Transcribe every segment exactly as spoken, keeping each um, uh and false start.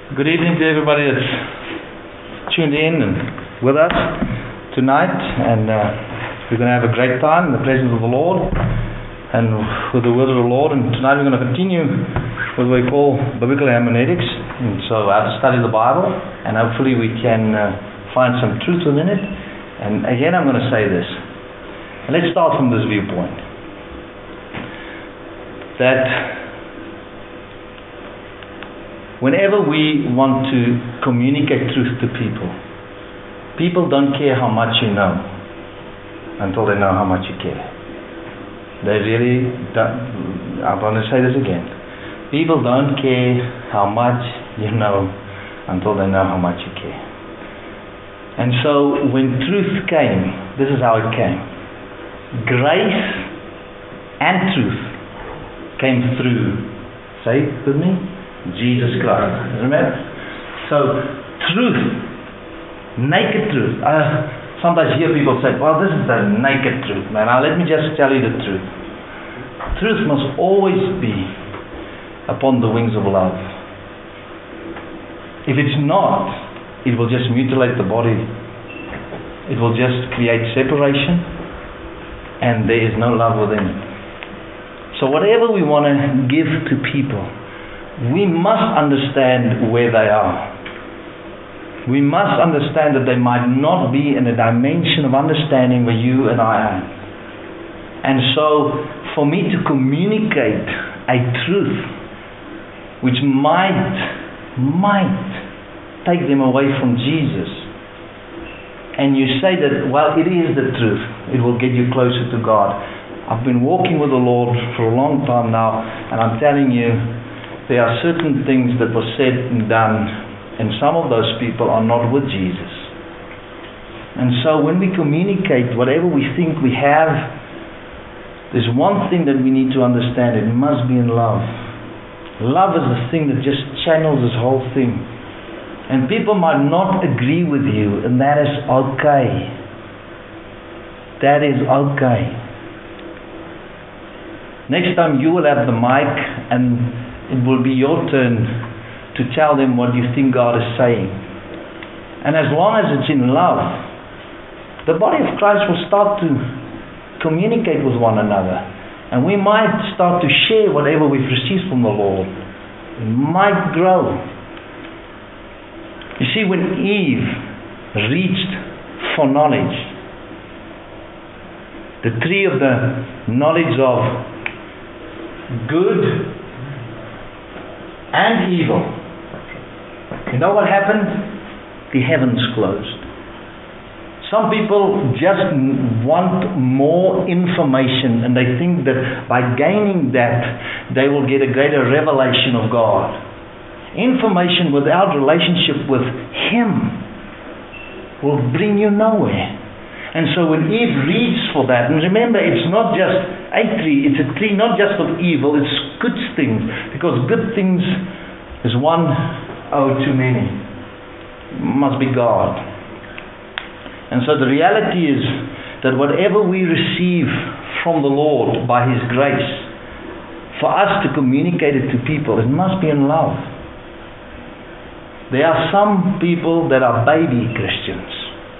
Good evening to everybody that's tuned in and with us tonight, and uh, we're going to have a great time in the presence of the Lord and with the word of the Lord. And tonight we're going to continue with what we call biblical hermeneutics, and so how to study the Bible, and hopefully we can uh, find some truth within it. And again, I'm going to say this, and let's start from this viewpoint, that whenever we want to communicate truth to people, people don't care how much you know until they know how much you care. They really don't. I'm going to say this again. People don't care how much you know until they know how much you care. And so when truth came, this is how it came. Grace and truth came through, say it with me, Jesus Christ. Remember? So, truth, naked truth. I sometimes hear people say, well, this is the naked truth, man. Now, let me just tell you the truth. Truth must always be upon the wings of love. If it's not, it will just mutilate the body. It will just create separation, and there is no love within it. So, whatever we want to give to people, we must understand where they are. We must understand that they might not be in a dimension of understanding where you and I are. And so, for me to communicate a truth which might, might take them away from Jesus, and you say that, well, it is the truth, it will get you closer to God. I've been walking with the Lord for a long time now, and I'm telling you, there are certain things that were said and done, and some of those people are not with Jesus. And so when we communicate whatever we think we have, there's one thing that we need to understand: it must be in love. Love is the thing that just channels this whole thing. And people might not agree with you, and that is okay. That is okay. Next time you will have the mic, and it will be your turn to tell them what you think God is saying. And as long as it's in love, the body of Christ will start to communicate with one another. And we might start to share whatever we've received from the Lord. It might grow. You see, when Eve reached for knowledge, the tree of the knowledge of good and evil, you know what happened? The heavens closed. Some people just want more information, and they think that by gaining that, they will get a greater revelation of God. Information without relationship with Him will bring you nowhere. And so when Eve reaches for that, and remember, it's not just a tree, it's a tree not just of evil, it's good things, because good things is one oh too many. It must be God. And so the reality is that whatever we receive from the Lord by His grace, for us to communicate it to people, it must be in love. There are some people that are baby Christians.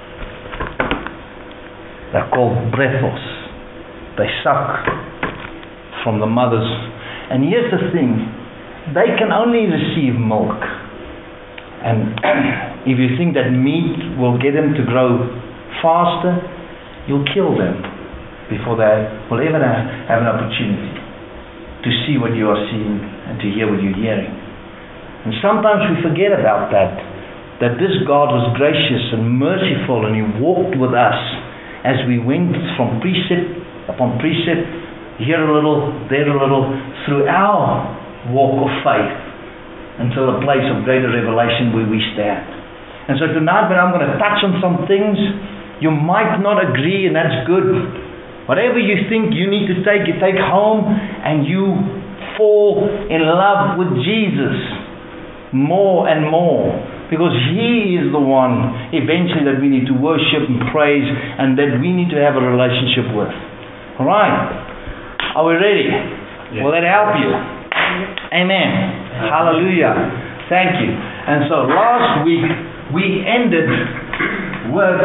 They're called breathos. They suck from the mothers. And here's the thing. They can only receive milk. And if you think that meat will get them to grow faster, you'll kill them before they will ever have an opportunity to see what you are seeing and to hear what you're hearing. And sometimes we forget about that. That this God was gracious and merciful, and He walked with us as we went from precept upon precept, here a little, there a little, through our walk of faith, until a place of greater revelation where we stand. And so tonight, when I'm going to touch on some things, you might not agree, and that's good. Whatever you think you need to take, you take home, and you fall in love with Jesus more and more. Because He is the one eventually that we need to worship and praise, and that we need to have a relationship with. Alright? Are we ready? Yes. Will that help you? Amen. Hallelujah. Thank you. And so last week we ended with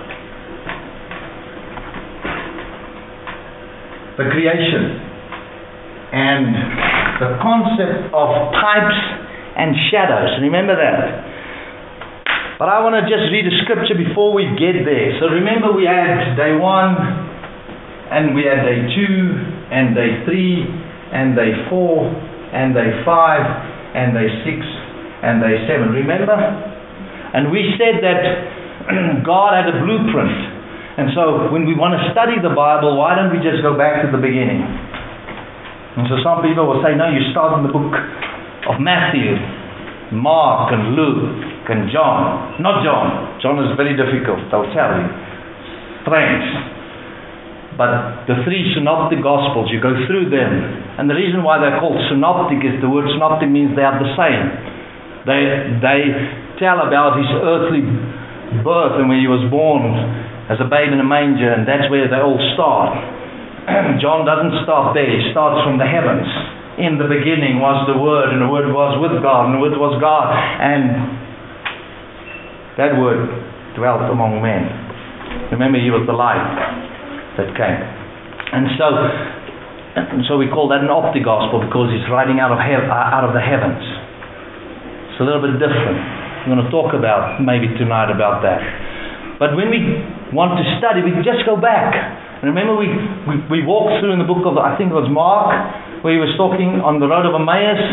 the creation and the concept of types and shadows. Remember that. But I want to just read a scripture before we get there. So remember, we had day one, and we had day two, and day three, and day four, and day five, and day six, and day seven. Remember? And we said that God had a blueprint. And so when we want to study the Bible, why don't we just go back to the beginning? And so some people will say, no, you start in the book of Matthew, Mark, and Luke, and John. Not John. John is very difficult, I'll tell you. Strange. But the three synoptic gospels, you go through them. And the reason why they're called synoptic is the word synoptic means they are the same. They, they tell about his earthly birth and when he was born as a babe in a manger, and that's where they all start. John doesn't start there. He starts from the heavens. In the beginning was the Word, and the Word was with God, and the Word was God. And that Word dwelt among men. Remember, he was the light that came. And so, and so we call that an optic gospel because he's writing out of hev- out of the heavens. It's a little bit different. I'm going to talk about maybe tonight about that. But when we want to study, we can just go back. And remember, we, we, we walked through in the book of, I think it was Mark, where he was talking on the road of Emmaus.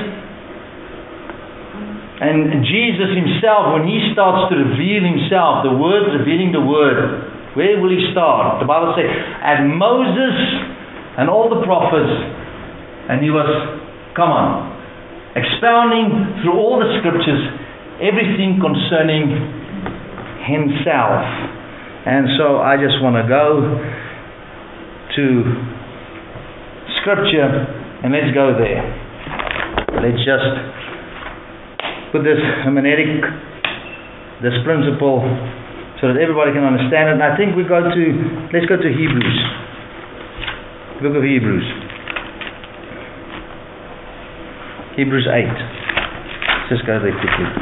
And Jesus himself, when he starts to reveal himself, the Word revealing the Word, where will he start? The Bible says, and Moses and all the prophets, and he was, come on, expounding through all the scriptures, everything concerning himself. And so I just want to go to scripture, and let's go there. Let's just put this hermeneutic, this principle, so that everybody can understand it. And I think we go to, let's go to Hebrews. Book of Hebrews. Hebrews eight. Let's just go there quickly.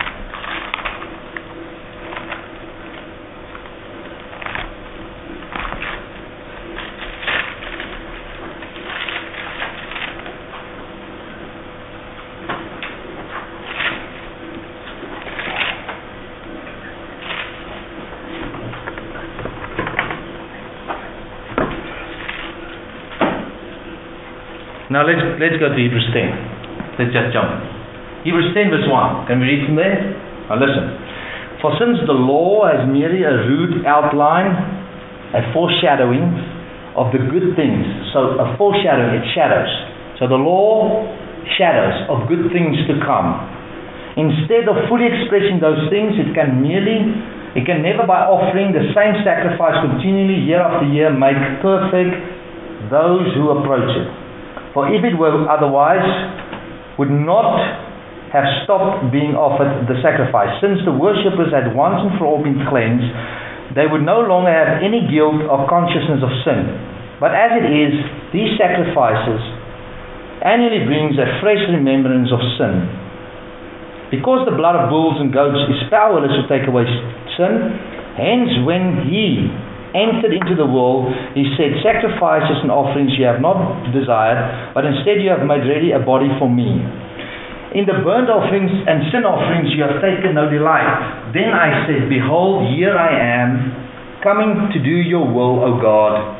Now let's let's go to Hebrews ten. Let's just jump. Hebrews ten verse one. Can we read from there? Now listen. For since the law has merely a rude outline, a foreshadowing of the good things. So a foreshadowing, it shadows. So the law shadows of good things to come. Instead of fully expressing those things, it can merely, it can never by offering the same sacrifice continually year after year make perfect those who approach it. For if it were otherwise, would not have stopped being offered the sacrifice. Since the worshippers had once and for all been cleansed, they would no longer have any guilt of consciousness of sin. But as it is, these sacrifices annually brings a fresh remembrance of sin. Because the blood of bulls and goats is powerless to take away sin, hence when he entered into the world, he said, sacrifices and offerings you have not desired, but instead you have made ready a body for me. In the burnt offerings and sin offerings you have taken no delight. Then I said, behold, here I am, coming to do your will, O God.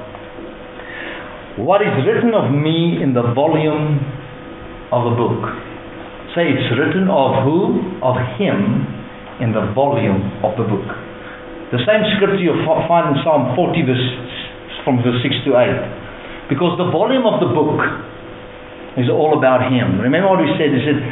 What is written of me in the volume of the book? Say, it's written of who? Of him in the volume of the book. The same scripture you find in Psalm forty, verse, from verse six to eight. Because the volume of the book is all about him. Remember what we said? He said,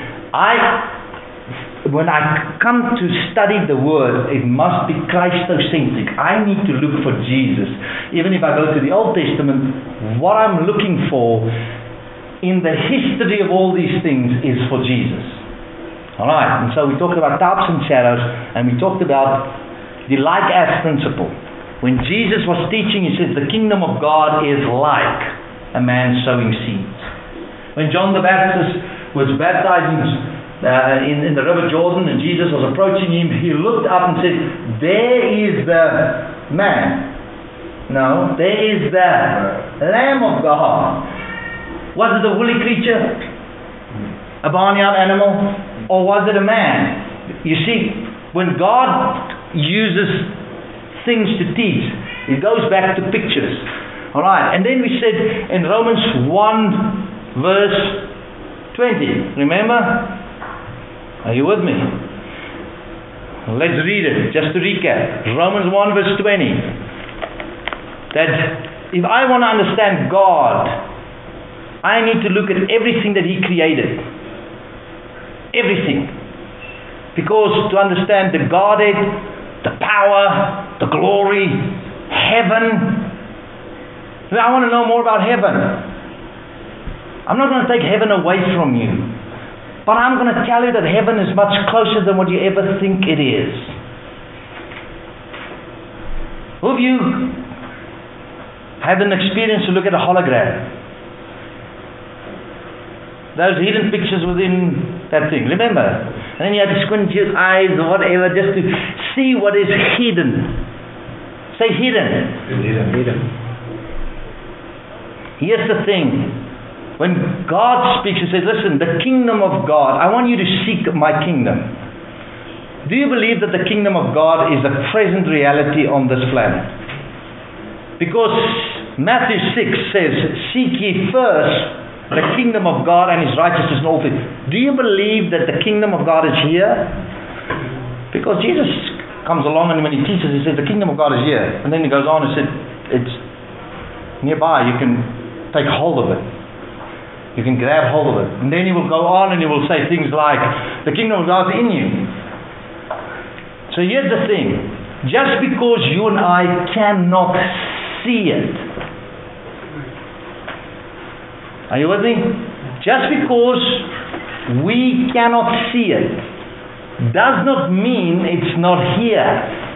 I, when I come to study the Word, it must be Christocentric. I need to look for Jesus. Even if I go to the Old Testament, what I'm looking for in the history of all these things is for Jesus. Alright, and so we talked about types and shadows, and we talked about the like-as principle. When Jesus was teaching, he said, the kingdom of God is like a man sowing seeds. When John the Baptist was baptizing uh, in, in the River Jordan, and Jesus was approaching him, he looked up and said, there is the man. No, there is the Lamb of God. Was it a woolly creature? A barnyard animal? Or was it a man? You see, when God uses things to teach, it goes back to pictures. Alright, and then we said in Romans one verse twenty, remember? Are you with me? Let's read it, just to recap. Romans one verse twenty. That if I want to understand God, I need to look at everything that He created. Everything. Because to understand the Godhead, the power, the glory, heaven. I want to know more about heaven. I'm not going to take heaven away from you. But I'm going to tell you that heaven is much closer than what you ever think it is. Who of you had an experience to look at a hologram? Those hidden pictures within that thing, remember? And then you had to squint your eyes or whatever just to see what is hidden. Say hidden. Hidden. Hidden. Here's the thing. When God speaks, He says, listen, the kingdom of God, I want you to seek my kingdom. Do you believe that the kingdom of God is a present reality on this planet? Because Matthew six says, seek ye first the kingdom of God and His righteousness and all things. Do you believe that the kingdom of God is here? Because Jesus comes along and when He teaches, He says, the kingdom of God is here. And then He goes on and said, it's nearby. You can take hold of it. You can grab hold of it. And then He will go on and He will say things like, the kingdom of God is in you. So here's the thing. Just because you and I cannot see it. Are you with me? Just because we cannot see it does not mean it's not here.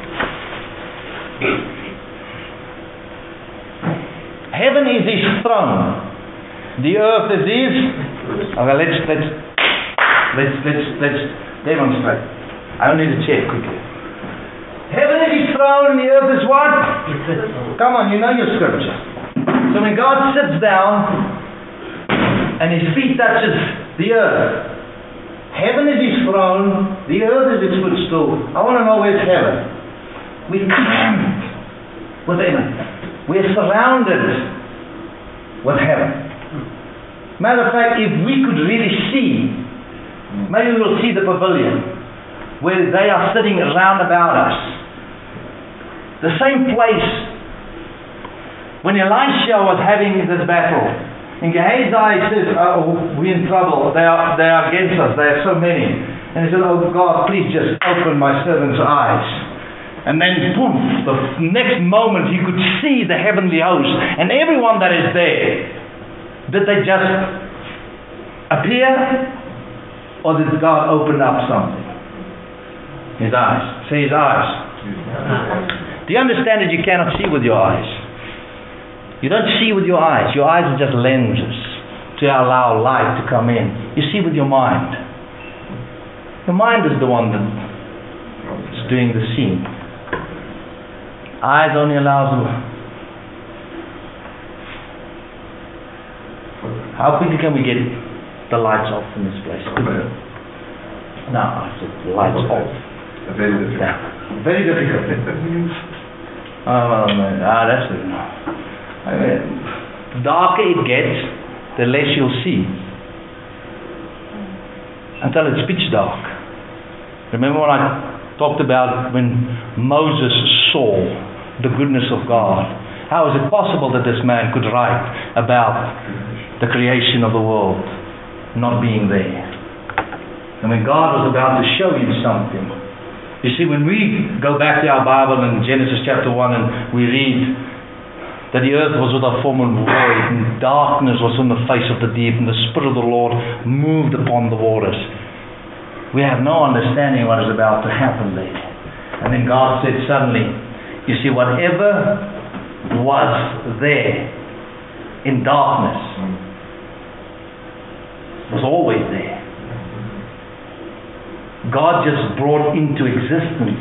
Heaven is His throne. The earth is His. Okay, let's let's let's let's let's demonstrate. I don't need to check quickly. Heaven is His throne and the earth is what? Come on, you know your scripture. So when God sits down and His feet touches the earth, heaven is His throne, the earth is His footstool. I want to know where's heaven. We're crammed within it. We're surrounded with heaven. Matter of fact, if we could really see, maybe we'll see the pavilion where they are sitting around about us. The same place when Elisha was having this battle. And Gehazi says, oh, we're in trouble. They are, they are against us. There are so many. And he said, oh God, please just open my servant's eyes. And then, poof, the next moment he could see the heavenly host. And everyone that is there, did they just appear? Or did God open up something? His eyes. Say His eyes. Do you understand that you cannot see with your eyes? You don't see with your eyes. Your eyes are just lenses to allow light to come in. You see with your mind. Your mind is the one that is doing the seeing. Eyes only allows them. How quickly can we get the lights off in this place? No, I said the lights off. Very difficult. Yeah. Very difficult. Oh, well, man. Ah, that's good enough. I mean, the darker it gets, the less you'll see. Until it's pitch dark. Remember when I talked about when Moses saw the goodness of God? How is it possible that this man could write about the creation of the world not being there? And when God was about to show him something. You see, when we go back to our Bible in Genesis chapter one and we read that the earth was without form and void, and darkness was on the face of the deep, and the Spirit of the Lord moved upon the waters. We have no understanding what is about to happen there. And then God said suddenly, you see, whatever was there in darkness was always there. God just brought into existence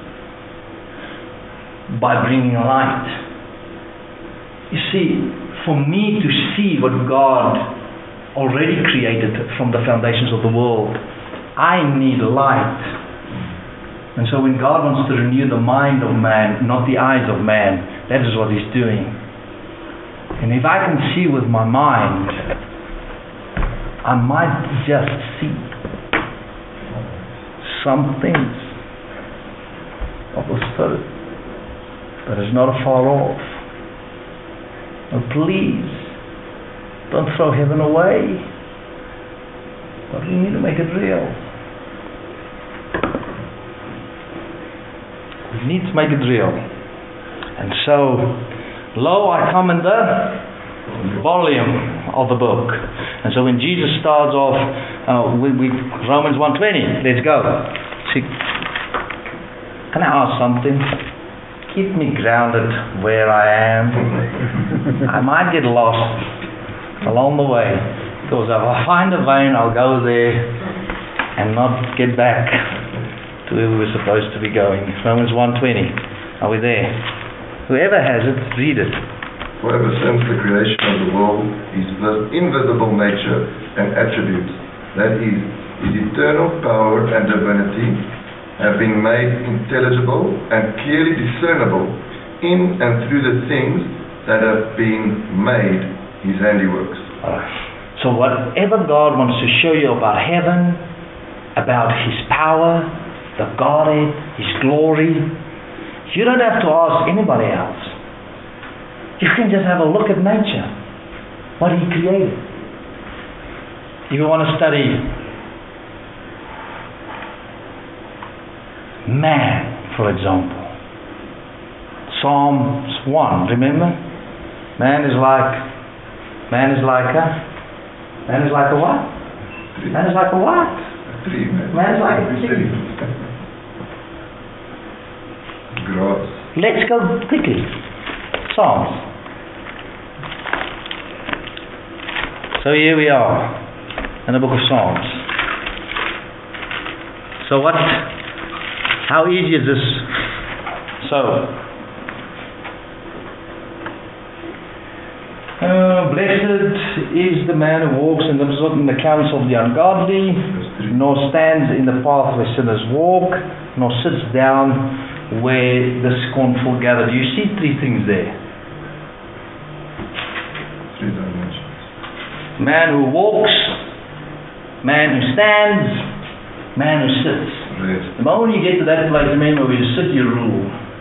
by bringing light. You see, for me to see what God already created from the foundations of the world, I need light. And so when God wants to renew the mind of man, not the eyes of man, that is what He's doing. And if I can see with my mind, I might just see some things of the Spirit that is not far off. Oh, please, don't throw heaven away. But we need to make it real. We need to make it real. And so, lo, I come in the volume of the book. And so when Jesus starts off uh, with, with Romans one twenty, let's go. See, can I ask something? Keep me grounded where I am. I might get lost along the way, because if I find a vein, I'll go there and not get back to where we were supposed to be going. Romans one twenty. Are we there? Whoever has it, read it. For ever since the creation of the world, His invisible nature and attributes, that is, His eternal power and divinity, have been made intelligible and clearly discernible in and through the things that have been made, His handiworks. Alright. So whatever God wants to show you about heaven, about His power, the Godhead, His glory, you don't have to ask anybody else. You can just have a look at nature, what He created. If you want to study man, for example, Psalms one, remember? Man is like, man is like a, man is like a what? Man is like a what? Tree, man. Man is like a tree. Grass. Let's go quickly. Psalms. So here we are in the book of Psalms. So what? How easy is this? So, uh, blessed is the man who walks in the, in the counsel of the ungodly, nor stands in the path where sinners walk, nor sits down where the scornful gather. Do you see three things there? Three dimensions. Man who walks, man who stands, man who sits. Rest. The moment you get to that place, remember, when you sit, you rule.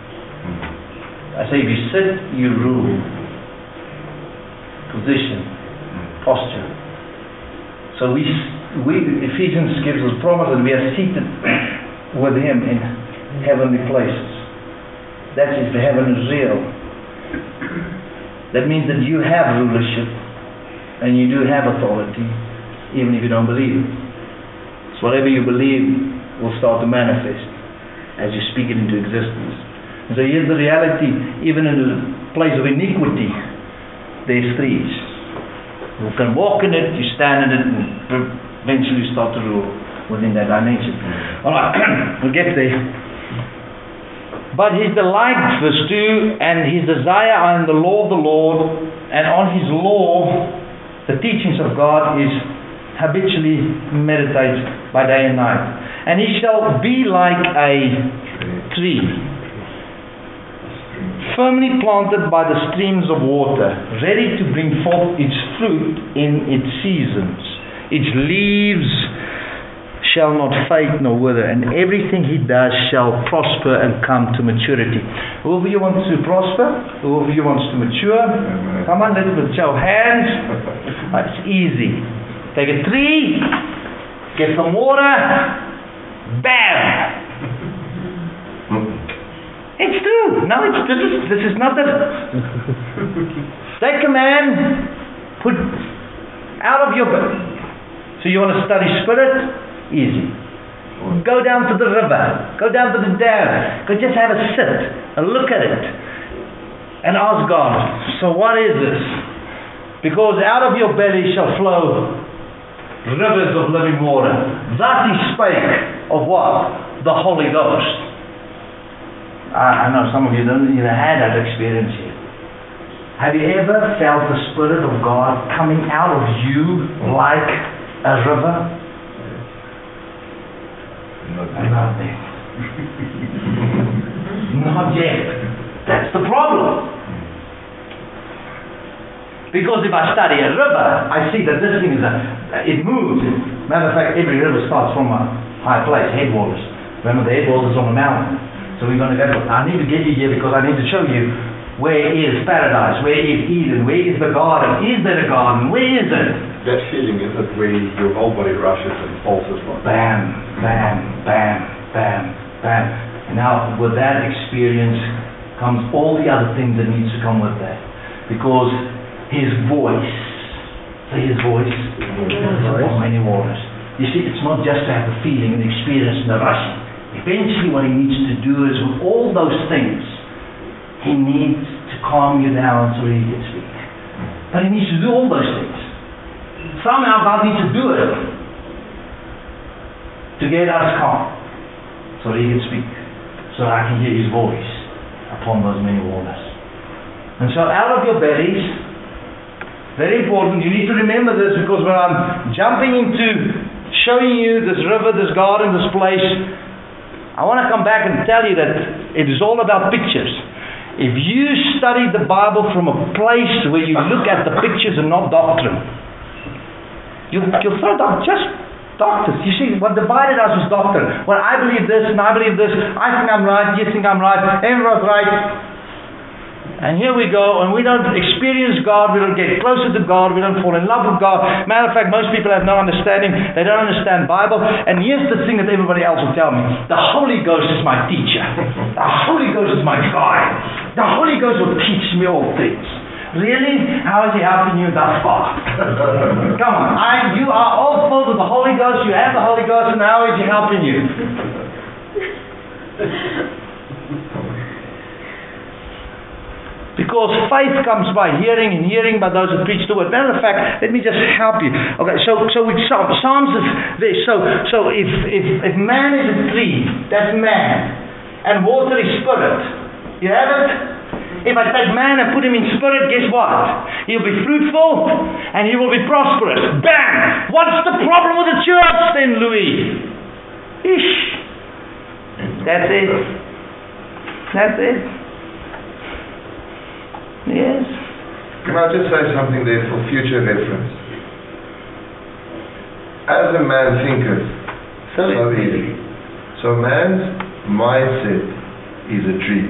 I say, if you sit, you rule. Position, posture. So we, we, Ephesians gives us promise that we are seated with Him in heavenly places. That is, the heaven is real. That means that you have rulership and you do have authority, even if you don't believe it. So whatever you believe will start to manifest as you speak it into existence. And so here's the reality, even in the place of iniquity, there's threes. You can walk in it, you stand in it, and eventually start to rule within that dimension. Alright, we'll get there. But his delight, verse two, and his desire are in the law of the Lord, and on his law, the teachings of God is habitually meditated by day and night. And he shall be like a tree, firmly planted by the streams of water, ready to bring forth its fruit in its seasons. Its leaves shall not fade nor wither, and everything he does shall prosper and come to maturity. Who of you wants to prosper? Who of you wants to mature? Amen. Come on, let's put your hands. It's easy. Take a tree, get some water, bam! It's true. No, it's this is this is not that. Take a man, put out of your book. So you want to study spirit? Easy. Go down to the river. Go down to the dam. Go just have a sit and look at it and ask God. So what is this? Because out of your belly shall flow rivers of living water. Thus he spake of what? The Holy Ghost. I, I know some of you don't even had that experience yet. Have you ever felt the Spirit of God coming out of you like a river? Not Not yet. Not yet. That's the problem. Because if I study a river, I see that this thing is a, it moves. Matter of fact, every river starts from a high place, headwaters. Remember, the headwaters on the mountain. So we're going to go. I need to get you here because I need to show you where is paradise, where is Eden, where is the garden, is there a garden, where is it? That feeling is it where your whole body rushes and pulses like Bam, bam, bam, bam, bam. And now with that experience comes all the other things that needs to come with that. Because His voice, say His voice, is upon many waters. You see, it's not just to have the feeling and the experience and the rushing. Eventually what He needs to do is with all those things, He needs to calm you down so He can speak. But He needs to do all those things. Somehow God needs to do it to get us calm so that He can speak, so that I can hear His voice upon those many waters. And so out of your bellies, very important, you need to remember this, because when I'm jumping into showing you this river, this garden, this place, I want to come back and tell you that it is all about pictures. If you study the Bible from a place where you look at the pictures and not doctrine, you, you'll throw down just doctors. You see, what divided us is doctrine. Well, I believe this and I believe this. I think I'm right, you think I'm right, everyone's right. And here we go, and we don't experience God, we don't get closer to God, we don't fall in love with God. Matter of fact, most people have no understanding, they don't understand Bible. And here's the thing that everybody else will tell me: the Holy Ghost is my teacher. The Holy Ghost is my guide. The Holy Ghost will teach me all things. Really? How is He helping you thus far? Come on, I, you are all filled with the Holy Ghost, you have the Holy Ghost, and how is He helping you? Because faith comes by hearing, and hearing by those who preach the word. Matter of fact, let me just help you. Okay, so so with Psalms, Psalms is this. So so if if if man is a tree, that's man, and water is spirit. You have it. If I take man and put him in spirit, guess what? He'll be fruitful and he will be prosperous. Bam! What's the problem with the church then, Louis? Ish. That's it. That's it. Yes. Can I just say something there for future reference? As a man thinketh, so, so is he. So man's mindset is a tree.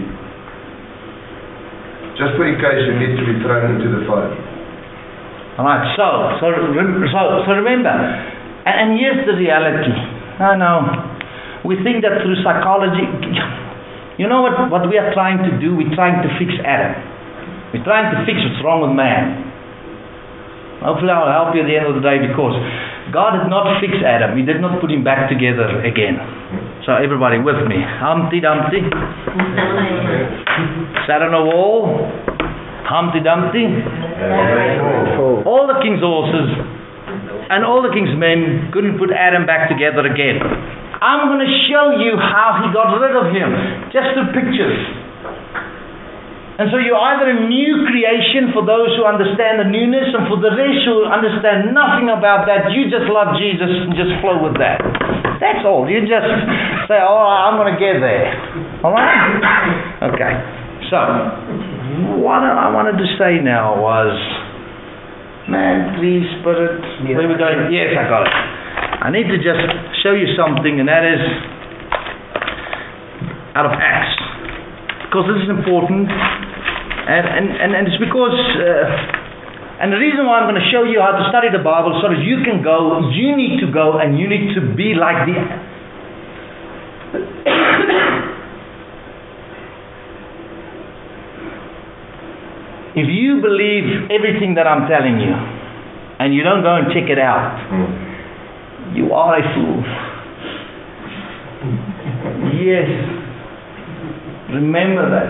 Just for in case you need to be thrown into the fire. Alright, so, so, so, so remember, and, and here's the reality. I know, we think that through psychology, you know what, what we are trying to do? We're trying to fix Adam. We're trying to fix what's wrong with man. Hopefully I'll help you at the end of the day, because God did not fix Adam. He did not put him back together again. So everybody with me. Humpty Dumpty. Sat on a wall. Humpty Dumpty. All the king's horses and all the king's men couldn't put Adam back together again. I'm going to show you how he got rid of him. Just through pictures. And so you're either a new creation for those who understand the newness, and for the rest who understand nothing about that, you just love Jesus and just flow with that. That's all. You just say, oh, I'm going to get there. Alright? Okay. So, what I wanted to say now was, man, please, spirit, yes. Where are we going? Yes, I got it. I need to just show you something, and that is out of Acts. Because this is important, and, and, and, and it's because, uh, and the reason why I'm going to show you how to study the Bible, so that you can go, you need to go, and you need to be like the... If you believe everything that I'm telling you, and you don't go and check it out, mm. you are a fool. Yes. Remember that.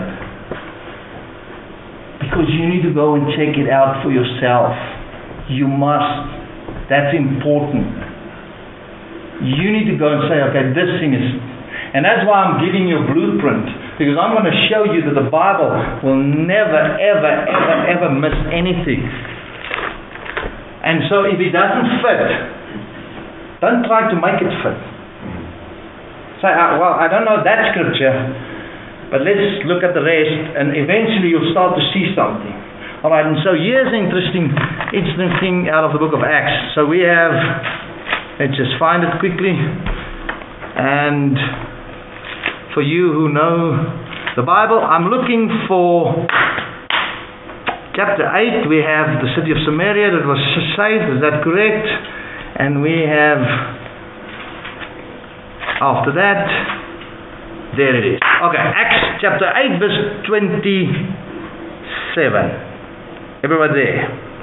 Because you need to go and check it out for yourself. You must. That's important. You need to go and say, okay, this thing is... And that's why I'm giving you a blueprint. Because I'm going to show you that the Bible will never, ever, ever, ever miss anything. And so if it doesn't fit, don't try to make it fit. Say, uh, well, I don't know that scripture, but let's look at the rest, and eventually you'll start to see something. All right, and so here's an interesting, interesting thing out of the book of Acts. So we have, let's just find it quickly. And for you who know the Bible, I'm looking for chapter eight. We have the city of Samaria that was saved. Is that correct? And we have, after that, there it is. Okay, Acts chapter eight, verse twenty-seven. Everybody there?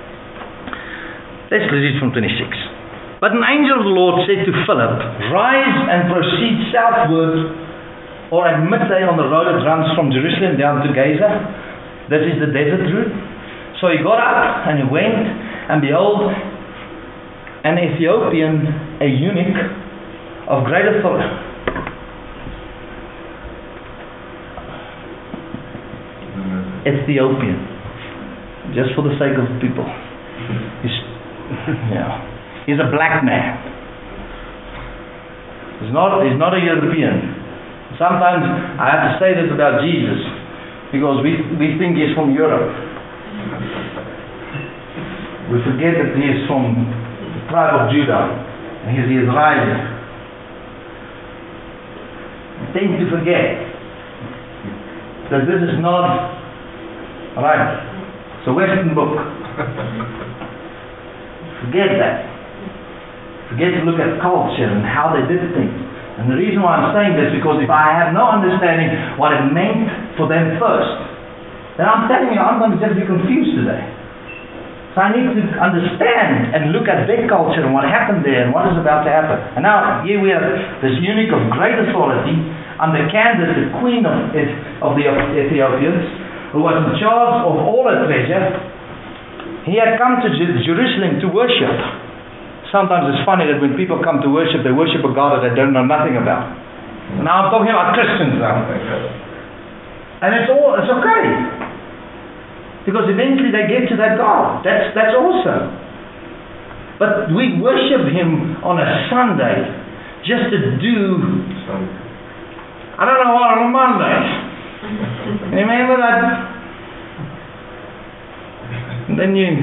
Let's read it from twenty-six. But an angel of the Lord said to Philip, rise and proceed southward, or at midday on the road that runs from Jerusalem down to Gaza. This is the desert route. So he got up and he went, and behold, an Ethiopian, a eunuch of great authority. Ethiopian, just for the sake of people. He's, yeah, he's a black man. He's not. He's not a European. Sometimes I have to say this about Jesus, because we we think he's from Europe. We forget that he is from the tribe of Judah, and he's Israeli. We tend to forget that this is not right. It's a Western book. Forget that. Forget to look at culture and how they did things. And the reason why I'm saying this, because if I have no understanding what it meant for them first, then I'm telling you, I'm going to just be confused today. So I need to understand and look at their culture and what happened there and what is about to happen. And now here we have this eunuch of great authority under Candace, the queen of, of the Ethiopians, who was in charge of all her treasure. He had come to Jerusalem to worship. Sometimes it's funny that when people come to worship, they worship a God that they don't know nothing about. Now I'm talking about Christians now. And it's all it's okay. Because eventually they get to that God. That's that's awesome. But we worship Him on a Sunday just to do, I don't know what, on a Monday. Remember that? And then you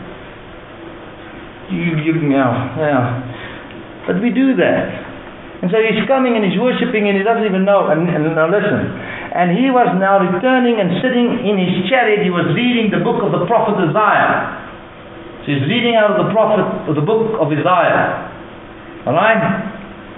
You, you, yeah, yeah. But we do that. And so he's coming and he's worshipping and he doesn't even know. And, and now listen. And he was now returning and sitting in his chariot. He was reading the book of the prophet Isaiah. So he's reading out of the prophet, of the book of Isaiah. Alright?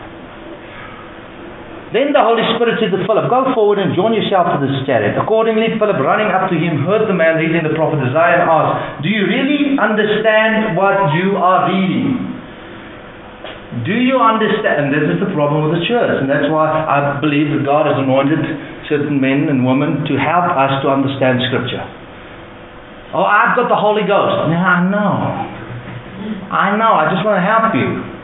Then the Holy Spirit said to Philip, go forward and join yourself to this chariot. Accordingly, Philip, running up to him, heard the man reading the prophet Isaiah and asked, do you really understand what you are reading? Do you understand? And this is the problem with the church. And that's why I believe that God has anointed certain men and women to help us to understand Scripture. Oh, I've got the Holy Ghost. No, I know. I know. I just want to help you.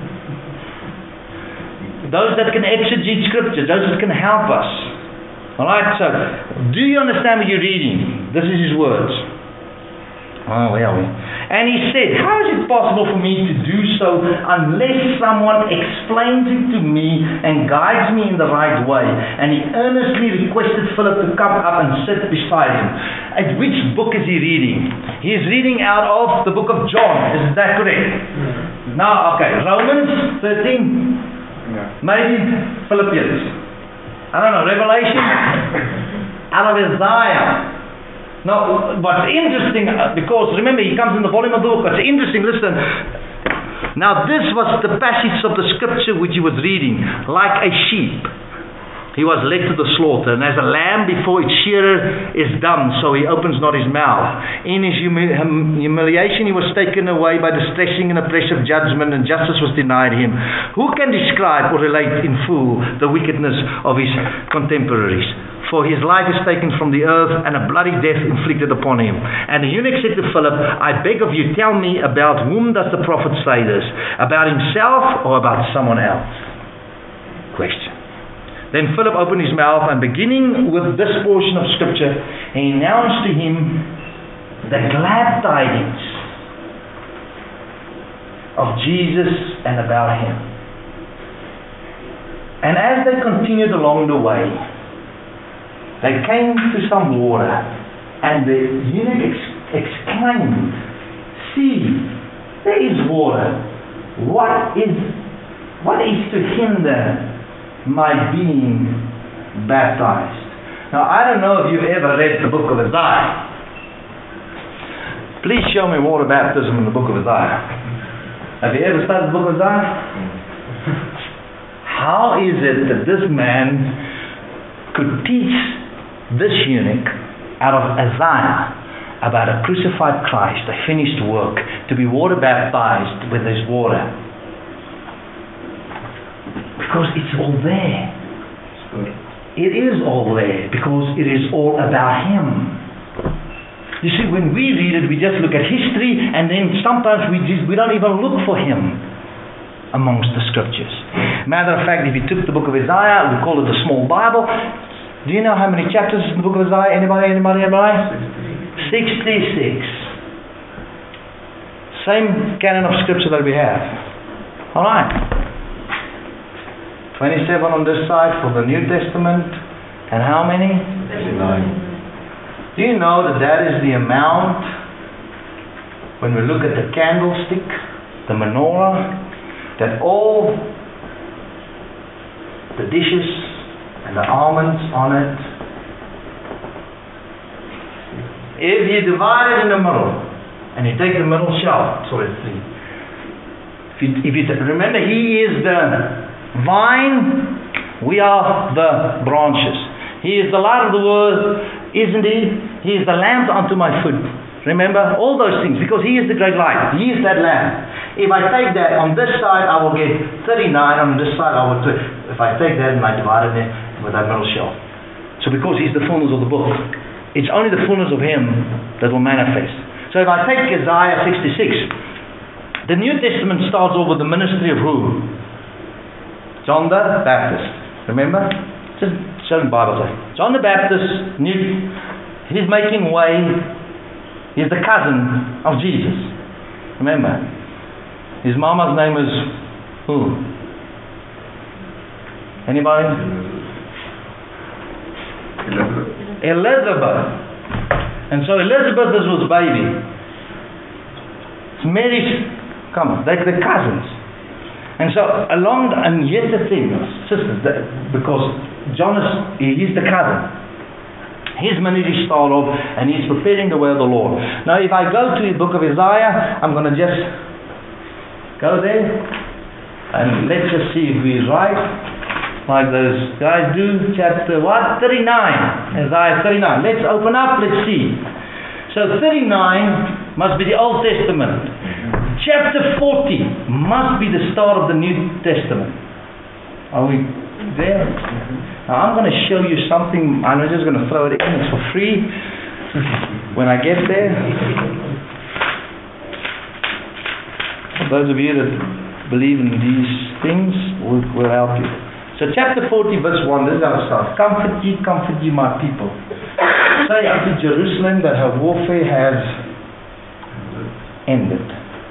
Those that can exegete Scripture, those that can help us. Alright, so, do you understand what you're reading? This is his words. Oh, where are we? And he said, how is it possible for me to do so unless someone explains it to me and guides me in the right way? And he earnestly requested Philip to come up and sit beside him. At which book is he reading? He is reading out of the book of John. Is that correct? Mm-hmm. Now, okay, Romans thirteen. Yeah. Maybe Philippians. I don't know, Revelation. Out of Isaiah. Now, what's interesting, because remember, he comes in the volume of the book. What's interesting, listen. Now, this was the passage of the Scripture which he was reading, like a sheep. He was led to the slaughter, and as a lamb before its shearer is dumb, so he opens not his mouth. In his humi- hum- humiliation he was taken away by distressing and oppressive judgment, and justice was denied him. Who can describe or relate in full the wickedness of his contemporaries? For his life is taken from the earth, and a bloody death inflicted upon him. And the eunuch said to Philip, I beg of you, tell me, about whom does the prophet say this? About himself or about someone else? Question. Then Philip opened his mouth, and beginning with this portion of scripture, he announced to him the glad tidings of Jesus and about him. And as they continued along the way, they came to some water, and the eunuch ex- exclaimed, see, there is water. What is, what is to hinder my being baptized? Now, I don't know if you've ever read the book of Isaiah. Please show me water baptism in the book of Isaiah. Have you ever studied the book of Isaiah? How is it that this man could teach this eunuch out of Isaiah about a crucified Christ, a finished work, to be water baptized with this water? Because it's all there. It is all there because it is all about him. You see, when we read it, we just look at history, and then sometimes we just, we don't even look for him amongst the scriptures. Matter of fact, if you took the book of Isaiah, we call it the small Bible. Do you know how many chapters in the book of Isaiah? Anybody, anybody, anybody? sixty-six. Same canon of scripture that we have. Alright. twenty-seven on this side for the New Testament. And how many? thirty-nine. Do you know that that is the amount, when we look at the candlestick, the menorah, that all the dishes and the almonds on it, if you divide it in the middle, and you take the middle shelf, so it's three. If you, if you remember, he is the vine, we are the branches. He is the light of the world, isn't he? He is the lamp unto my foot. Remember all those things, because he is the great light. He is that lamp. If I take that on this side, I will get thirty-nine. On this side, I will. T- if I take that and I divide it with that middle shelf. So because he's the fullness of the book, it's only the fullness of him that will manifest. So if I take Isaiah sixty-six, the New Testament starts off with the ministry of who? John the Baptist. Remember? Just show the Bible there. John the Baptist, new, he's making way. He's the cousin of Jesus. Remember? His mama's name is who? Anybody? Elizabeth. Elizabeth. And so Elizabeth is his baby. It's Mary's, come on, they're the cousins. And so along, and here's the thing, sisters, that, because John is, he's the cousin. His ministry started off, and he's preparing the way of the Lord. Now if I go to the book of Isaiah, I'm going to just go there, and let's just see if we're right, like those guys do. Chapter what? thirty-nine. Isaiah thirty-nine. Let's open up, let's see. So thirty-nine must be the Old Testament. Chapter forty must be the start of the New Testament. Are we there? Now I'm going to show you something. I'm just going to throw it in. It's for free when I get there. For those of you that believe in these things, will will help you. So chapter forty verse one, this is how it starts. Comfort ye, comfort ye my people. Say unto Jerusalem that her warfare has ended.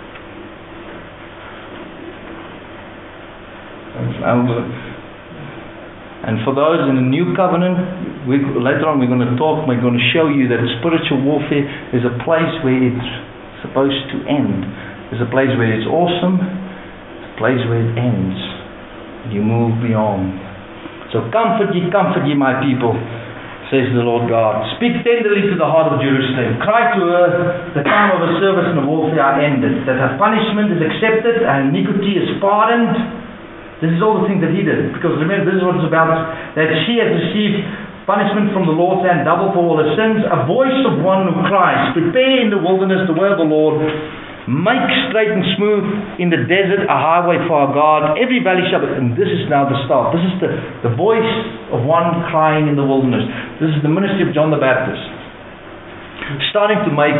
And for those in the new covenant, we, later on we're going to talk, we're going to show you that spiritual warfare is a place where it's supposed to end. There's a place where it's awesome, it's a place where it ends. You move beyond. So comfort ye, comfort ye my people, says the Lord God. Speak tenderly to the heart of Jerusalem. Cry to her, the time of her service and the warfare are ended. That her punishment is accepted and iniquity is pardoned. This is all the things that he did. Because remember, this is what it's about. That she has received punishment from the Lord's hand, double for all her sins. A voice of one who cries, prepare in the wilderness the way of the Lord. Make straight and smooth in the desert a highway for our God. Every valley shall be. And this is now the start. This is the, the voice of one crying in the wilderness. This is the ministry of John the Baptist. Starting to make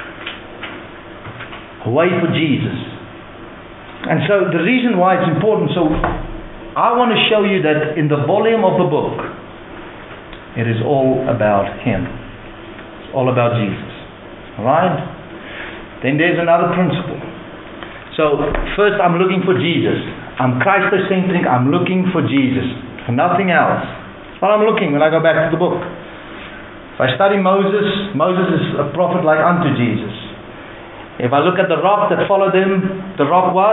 a way for Jesus. And so the reason why it's important, so I want to show you that in the volume of the book, it is all about Him. It's all about Jesus. Alright? Then there's another principle. So first I'm looking for Jesus. I'm Christocentric. I'm looking for Jesus. For nothing else. That's what I'm looking when I go back to the book. If I study Moses, Moses is a prophet like unto Jesus. If I look at the rock that followed him, the rock was?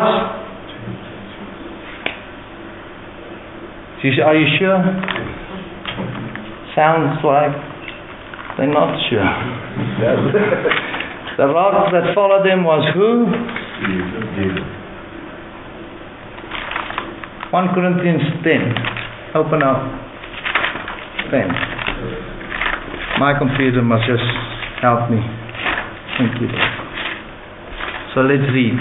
Are you sure? Sounds like they're not sure. The rock that followed him was who? Jesus. First Corinthians ten. Open up. ten. My computer must just help me. Thank you. So let's read.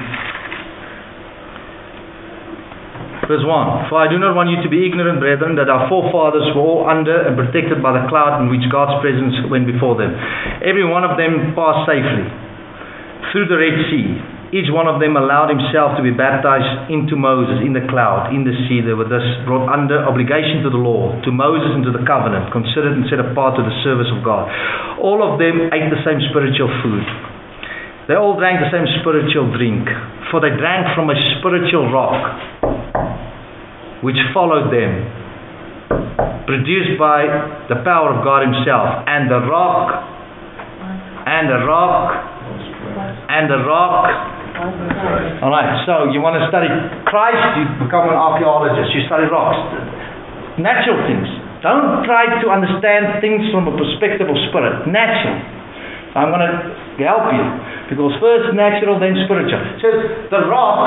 Verse one. For I do not want you to be ignorant, brethren, that our forefathers were all under and protected by the cloud in which God's presence went before them. Every one of them passed safely through the Red Sea. Each one of them allowed himself to be baptized into Moses in the cloud, in the sea. They were thus brought under obligation to the law, to Moses and to the covenant, considered and set apart to the service of God. All of them ate the same spiritual food. They all drank the same spiritual drink, for they drank from a spiritual rock, which followed them, produced by the power of God Himself. And the rock, and the rock, and the rock. Alright, so you want to study Christ, you become an archaeologist, you study rocks. Natural things. Don't try to understand things from a perspective of spirit. Natural. I'm going to help you. Because first natural, then spiritual. It says the rock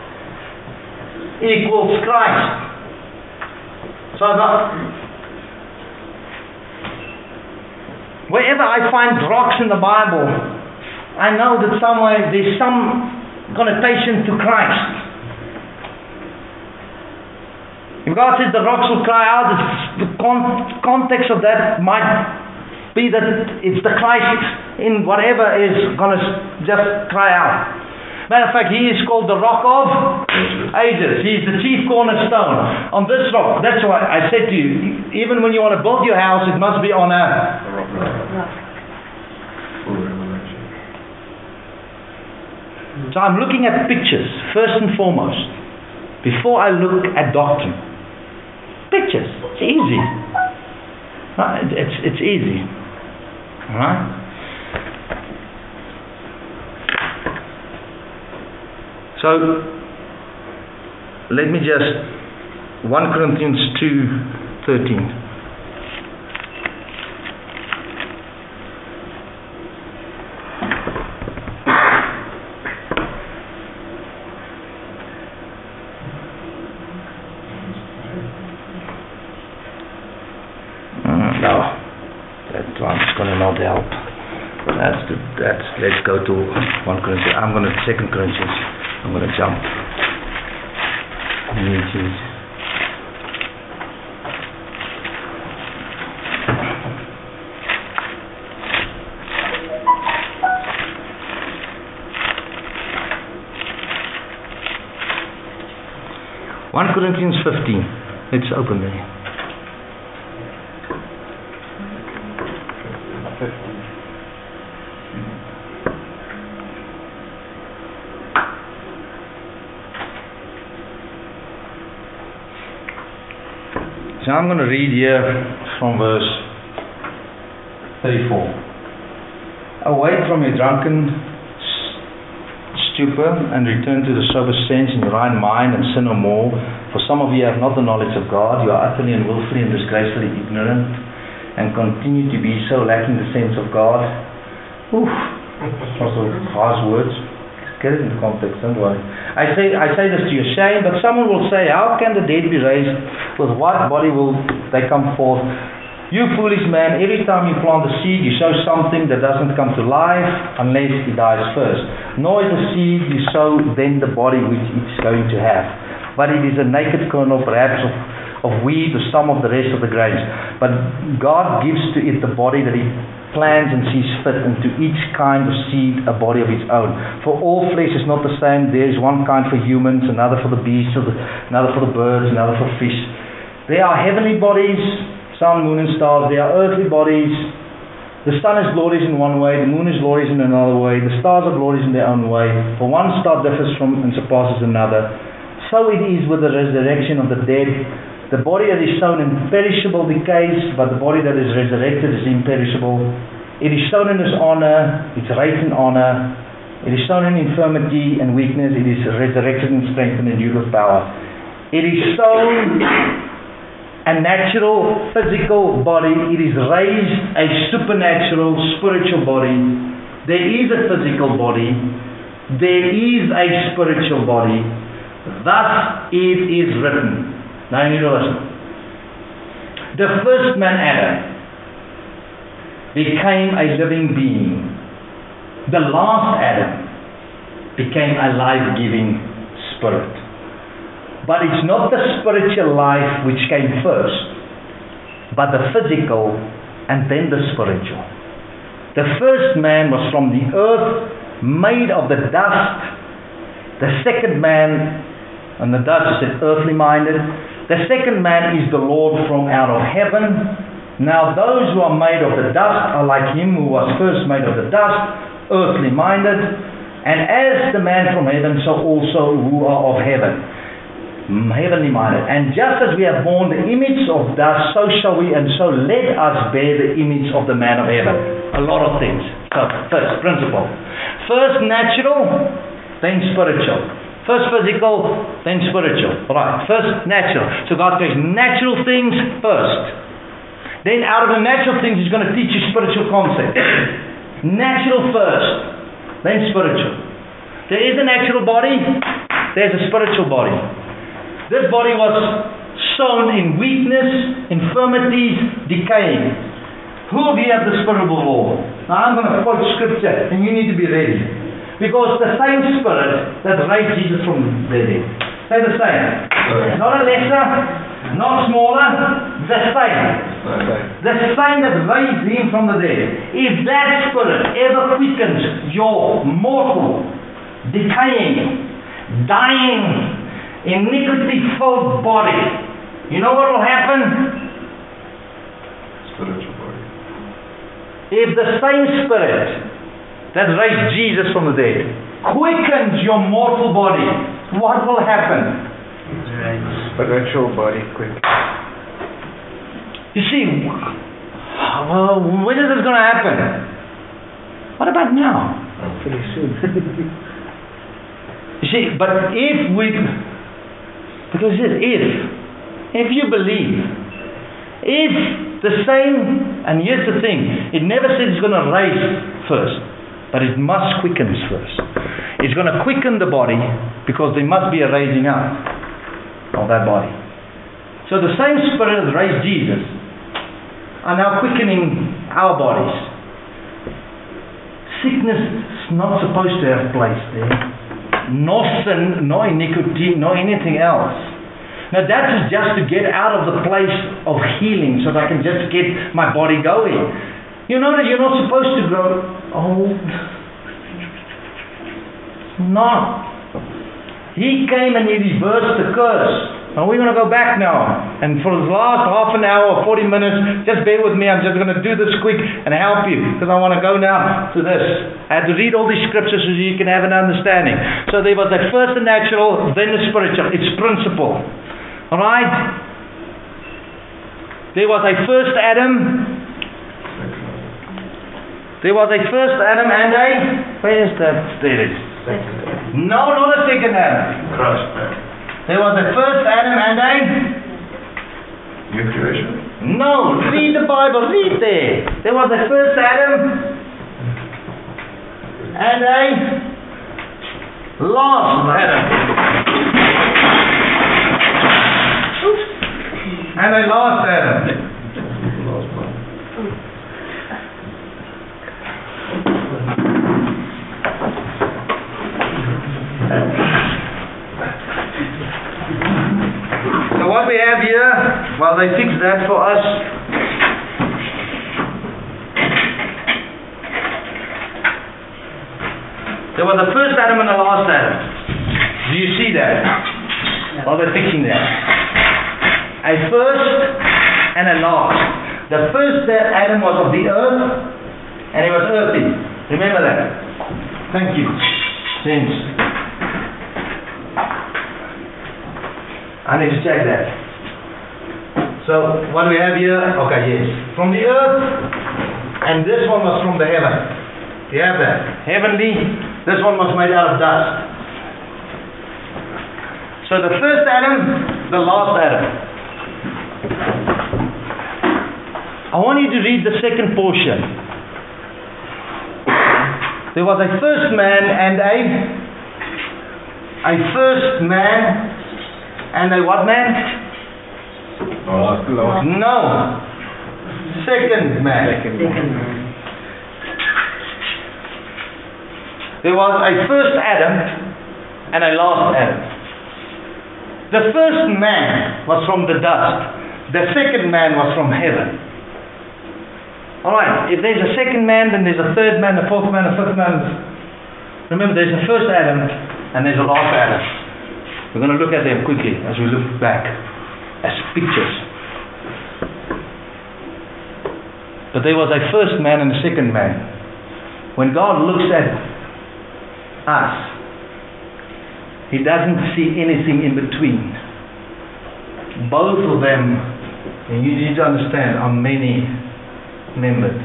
equals Christ. So the, wherever I find rocks in the Bible, I know that somewhere there's some connotation to Christ. If God says the rocks will cry out, the con- context of that might be that it's the Christ in whatever is going to just cry out. Matter of fact, He is called the Rock of Ages. He is the chief cornerstone. On this rock, that's why I said to you, even when you want to build your house, it must be on a rock. So I'm looking at pictures, first and foremost, before I look at doctrine. Pictures. It's easy. Right? It's, it's easy. Alright? So, let me just, First Corinthians two thirteen. Uh, no, that one's going to not help. That's the, that's, let's go to First Corinthians. I'm going to Second Corinthians. I'm going to jump. First Corinthians fifteen. Let's open there. So I'm going to read here from verse thirty-four. Awake from your drunken stupor and return to the sober sense in your right mind and sin no more. For some of you have not the knowledge of God. You are utterly and willfully and disgracefully ignorant and continue to be so lacking the sense of God. Oof, also harsh words. Get it in context, don't worry. I say I say this to your shame, but someone will say, how can the dead be raised? With what body will they come forth? You foolish man, every time you plant a seed, you sow something that doesn't come to life unless it dies first. Nor is the seed you sow then the body which it's going to have. But it is a naked kernel, perhaps of, of wheat or some of the rest of the grains. But God gives to it the body that He plans and sees fit, and to each kind of seed a body of its own. For all flesh is not the same. There is one kind for humans, another for the beasts, another for the birds, another for fish. There are heavenly bodies, sun, moon and stars. There are earthly bodies. The sun is glorious in one way, the moon is glorious in another way, the stars are glorious in their own way. For one star differs from and surpasses another. So it is with the resurrection of the dead. The body that is sown in perishable decays, but the body that is resurrected is imperishable. It is sown in dishonor, it's raised in honor. It is sown in infirmity and weakness, it is resurrected in strength and endued with power. It is sown a natural, physical body, it is raised a supernatural, spiritual body. There is a physical body, there is a spiritual body. Thus it is written. Now you need to listen. The first man, Adam, became a living being. The last Adam became a life-giving spirit. But it's not the spiritual life which came first, but the physical and then the spiritual. The first man was from the earth, made of the dust. The second man, and the Dutch said earthly minded. The second man is the Lord from out of heaven. Now those who are made of the dust are like him who was first made of the dust, earthly minded. And as the man from heaven, so also who are of heaven, heavenly minded. And just as we have borne the image of dust, so shall we, and so let us bear the image of the man of heaven. A lot of things. So first, principle. First natural, then spiritual. First physical, then spiritual. Right, first natural. So God creates natural things first. Then out of the natural things He's going to teach you spiritual concepts. Natural first, then spiritual. There is a natural body, there's a spiritual body. This body was sown in weakness, infirmities, decaying. Who of you have the Spirit of the Lord? Now I'm going to quote scripture and you need to be ready. Because the same Spirit that raised Jesus from the dead. Say the same. Right. Not a lesser, not smaller, the same. Okay. The same that raised Him from the dead. If that Spirit ever quickens your mortal, decaying, dying, iniquity-filled body, you know what will happen? Spiritual body. If the same Spirit that raised Jesus from the dead quickens your mortal body, what will happen? Spiritual body quick. You see, well, when is this going to happen? What about now? Pretty soon. You see, but if we, because it, if, if you believe, if the same, and here's the thing, it never said it's going to raise first. But it must quicken first. It's going to quicken the body because there must be a raising up of that body. So the same Spirit that raised Jesus are now quickening our bodies. Sickness is not supposed to have place there. No sin, no iniquity, no anything else. Now that is just to get out of the place of healing so that I can just get my body going. You know that you're not supposed to grow old. No. He came and He reversed the curse. Now we're going to go back now. And for the last half an hour or forty minutes, just bear with me. I'm just going to do this quick and help you. Because I want to go now to this. I had to read all these scriptures so you can have an understanding. So there was the first the natural, then the spiritual. It's principle. Alright? There was a first Adam. There was a first Adam and a... Where is that? There it is. No, not a second Adam. Christ. There was a first Adam and a... New creation? No, read the Bible. Read there. There was a first Adam and a... last Adam. And a last Adam. So what we have here, well, they fixed that for us. There was the first Adam and the last Adam. Do you see that? Well, they're fixing that. A first and a last. The first Adam was of the earth, and he was earthy. Remember that. Thank you. Since I need to check that. So what do we have here? Okay, yes. From the earth, and this one was from the heaven. You have that. Heavenly. This one was made out of dust. So the first Adam, the last Adam. I want you to read the second portion. There was a first man and a a first man and a what man? Last. No. Second man. Second man. There was a first Adam and a last Adam. The first man was from the dust. The second man was from heaven. Alright, if there's a second man, then there's a third man, a fourth man, a fifth man. Remember, there's a first Adam and there's a last Adam. We're going to look at them quickly as we look back as pictures. But there was a first man and a second man. When God looks at us, He doesn't see anything in between. Both of them, and you need to understand, are many membered.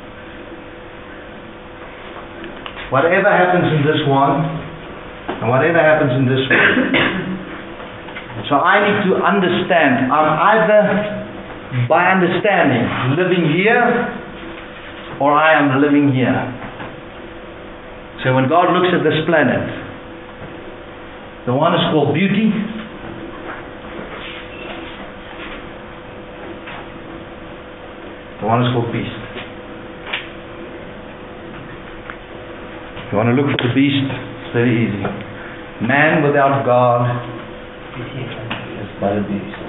Whatever happens in this one, and whatever happens in this one. So I need to understand. I'm either by understanding living here, or I am living here. So when God looks at this planet, the one is called beauty, the one is called beast. If you want to look for the beast, it's very easy. Man without God is but a beast.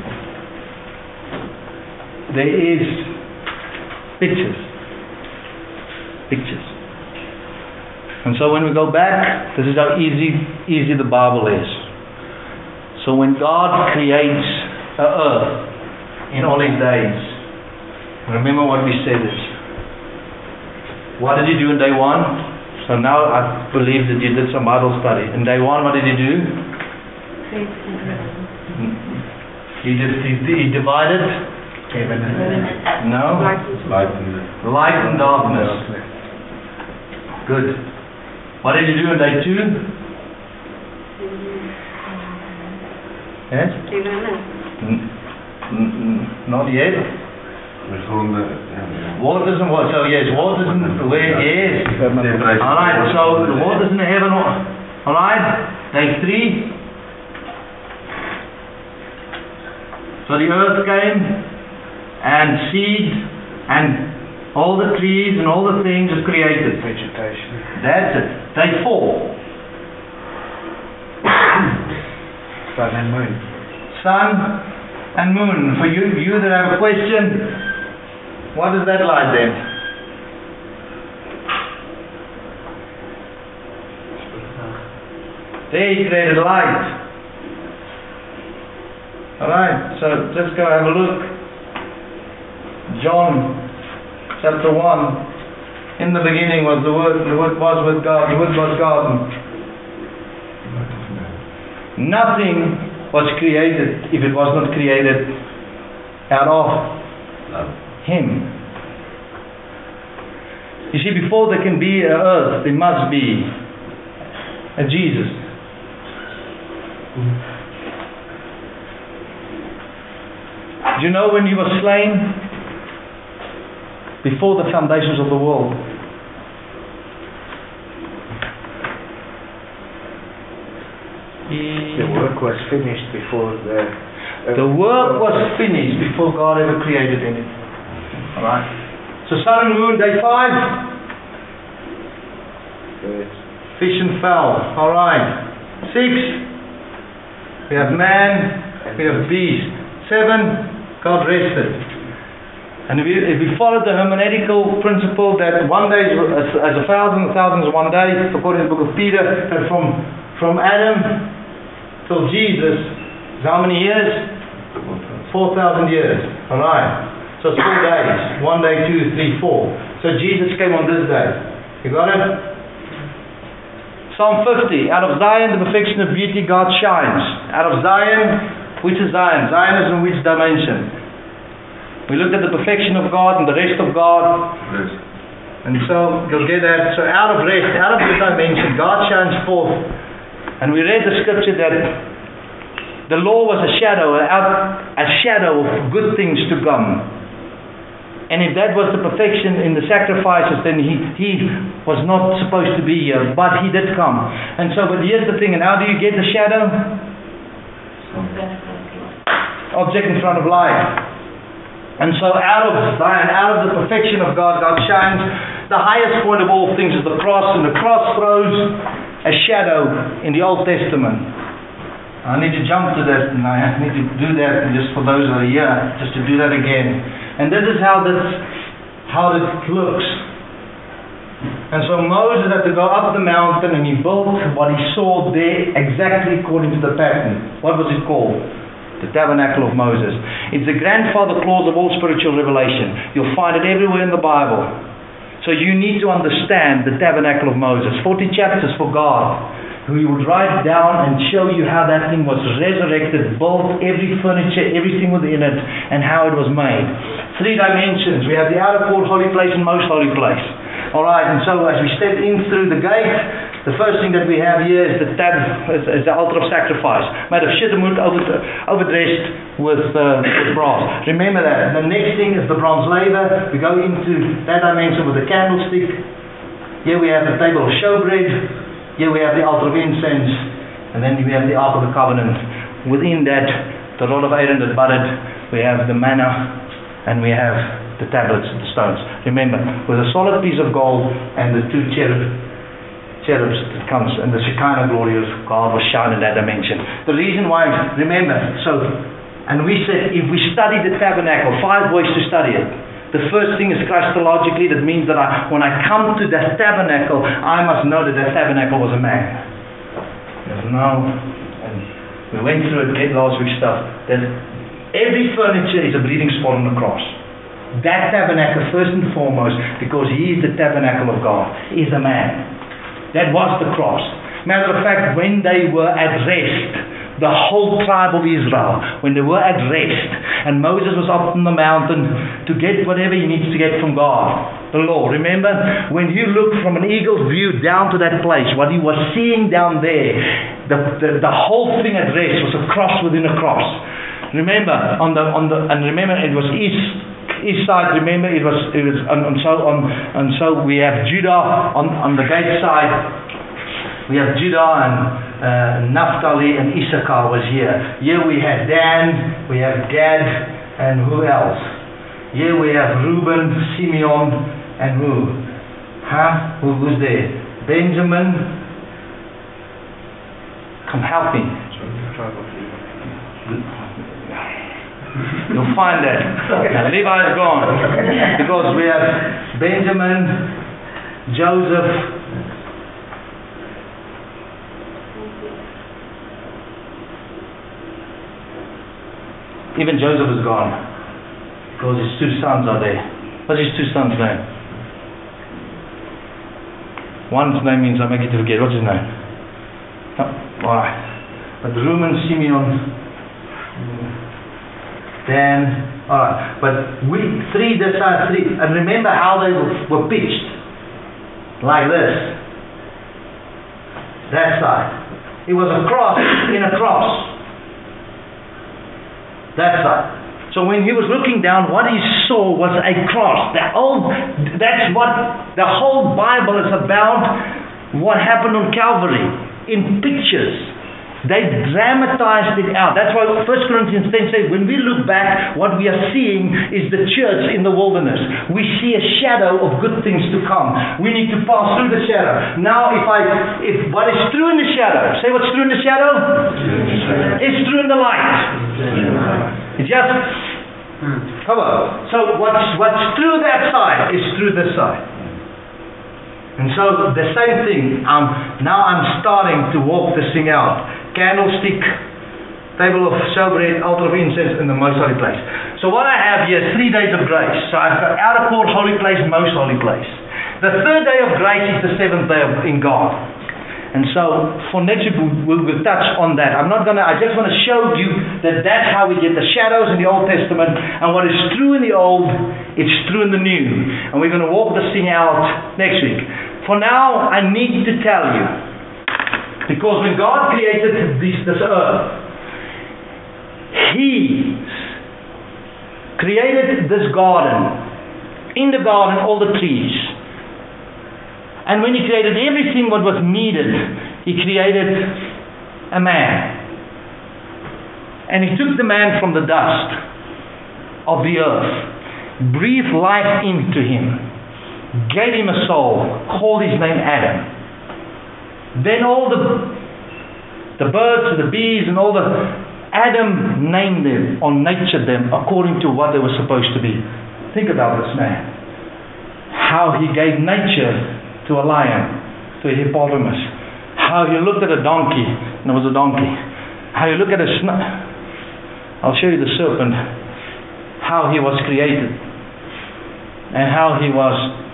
There is pictures. Pictures. And so when we go back, this is how easy easy the Bible is. So when God creates a earth in all His days, remember what we said is, what did He do in day one? So now I believe that you did some Bible study. In day one, what did He do? He did. He, he divided heaven and earth. No. Light and Light and darkness. Good. What did you do in day two? Yes? N- n- not yet. Waters and what? So yes, waters and where? Yes. Alright, so the waters in the heaven. Alright, day three. So the earth came and seed and all the trees and all the things is created. Vegetation. That's it. Day four. Sun and moon. Sun and moon. For you, you that have a question, what is that like then? There He created light. Alright, so let's go have a look. John chapter one. In the beginning was the Word, the Word was with God, the Word was God. Nothing was created if it was not created out of Him. You see, before there can be an earth, there must be a Jesus. Do you know when He was slain? Before the foundations of the world. The work was finished before the... Uh, The work was finished before God ever created anything. Alright? So sun and moon, day five. Good. Fish and fowl. Alright. Six. We have man. We have beast. Seven. God rested. And if we, if we follow the hermeneutical principle that one day is as, as a thousand, a thousand is one day, according to the book of Peter, that from, from Adam till Jesus, is how many years? Four thousand years. Alright. So it's four days. One day, two, three, four. So Jesus came on this day. You got it? Psalm fifty. Out of Zion, the perfection of beauty, God shines. Out of Zion, which is Zion? Zion is in which dimension? We looked at the perfection of God and the rest of God. Yes. And so you'll get that. So out of rest, out of the dimension, God shines forth. And we read the scripture that the law was a shadow, a shadow of good things to come. And if that was the perfection in the sacrifices, then he, he was not supposed to be here, but he did come. And so, but here's the thing, and how do you get the shadow? Object in front of light. And so out of Zion, out of the perfection of God, God shines. The highest point of all things is the cross, and the cross throws a shadow in the Old Testament. I need to jump to that, and I need to do that just for those that are here, just to do that again. And this is how this, how it looks. And so Moses had to go up the mountain, and he built what he saw there exactly according to the pattern. What was it called? The tabernacle of Moses. It's the grandfather clause of all spiritual revelation. You'll find it everywhere in the Bible. So you need to understand the tabernacle of Moses. forty chapters for God. He would write down and show you how that thing was resurrected, built, every furniture, everything within it, and how it was made. Three dimensions. We have the outer court, holy place, and most holy place. Alright, and so as we step in through the gate, the first thing that we have here is the tab, is, is the altar of sacrifice, made of shittimut, over, overdressed with, uh, with brass. Remember that. The next thing is the bronze laver. We go into that dimension with the candlestick. Here we have the table of showbread. Here we have the altar of incense, and then we have the Ark of the Covenant. Within that, the rod of Aaron that budded. We have the manna, and we have the tablets, the stones. Remember, with a solid piece of gold and the two cherub. cherubs that comes, and the Shekinah glory of God was shown in that dimension. The reason why, remember, so, and we said if we study the tabernacle, five ways to study it. The first thing is Christologically. That means that I, when I come to that tabernacle, I must know that that tabernacle was a man. There's no, and we went through it again last week's stuff, that every furniture is a breathing spot on the cross. That tabernacle, first and foremost, because he is the tabernacle of God, is a man. That was the cross. Matter of fact, when they were at rest, the whole tribe of Israel, when they were at rest, and Moses was up on the mountain to get whatever he needs to get from God, the law. Remember, when he looked from an eagle's view down to that place, what he was seeing down there, the, the, the whole thing at rest was a cross within a cross. Remember, on the on the and remember it was east. East side, remember, it was, it was, and, and so on, and so we have Judah on, on the gate side. We have Judah and uh, Naphtali and Issachar was here. Here we have Dan, we have Gad, and who else? Here we have Reuben, Simeon, and who? Huh? Who was there? Benjamin. Come help me. You'll find that. Now Levi is gone. Because we have Benjamin, Joseph, even Joseph is gone. Because his two sons are there. What's his two sons' name? One's name means I make it to forget. What's his name? Oh, alright. But Reuben, Simeon, then, alright, but we, three, this side, three, and remember how they were, were pitched, like this, that side. It was a cross in a cross, that side. So when he was looking down, what he saw was a cross. The old, that's what the whole Bible is about, what happened on Calvary, in pictures. They dramatized it out. That's why First Corinthians ten says, when we look back, what we are seeing is the church in the wilderness. We see a shadow of good things to come. We need to pass through the shadow. Now, if I, if what is true in the shadow, say what's true in the shadow? It's true in the light. It just, come on. So what's, what's through that side is through this side. And so the same thing, um, now I'm starting to walk this thing out. Candlestick, table of showbread, altar of incense, in the most holy place. So what I have here is three days of grace. So I've got outer court, holy place, most holy place. The third day of grace is the seventh day of, in God. And so for next week we'll, we'll touch on that. I'm not gonna. I just want to show you that that's how we get the shadows in the Old Testament, and what is true in the Old, it's true in the New. And we're going to walk this thing out next week. For now, I need to tell you, because when God created this, this earth, He created this garden. In the garden, all the trees. And when He created everything what was needed, He created a man. And He took the man from the dust of the earth, breathed life into him, gave him a soul, called his name Adam. Then all the the birds and the bees and all the Adam named them or natured them according to what they were supposed to be. Think about this man. How he gave nature to a lion, to a hippopotamus. How he looked at a donkey, and it was a donkey. How he looked at a snake. I'll show you the serpent. How he was created. And how he was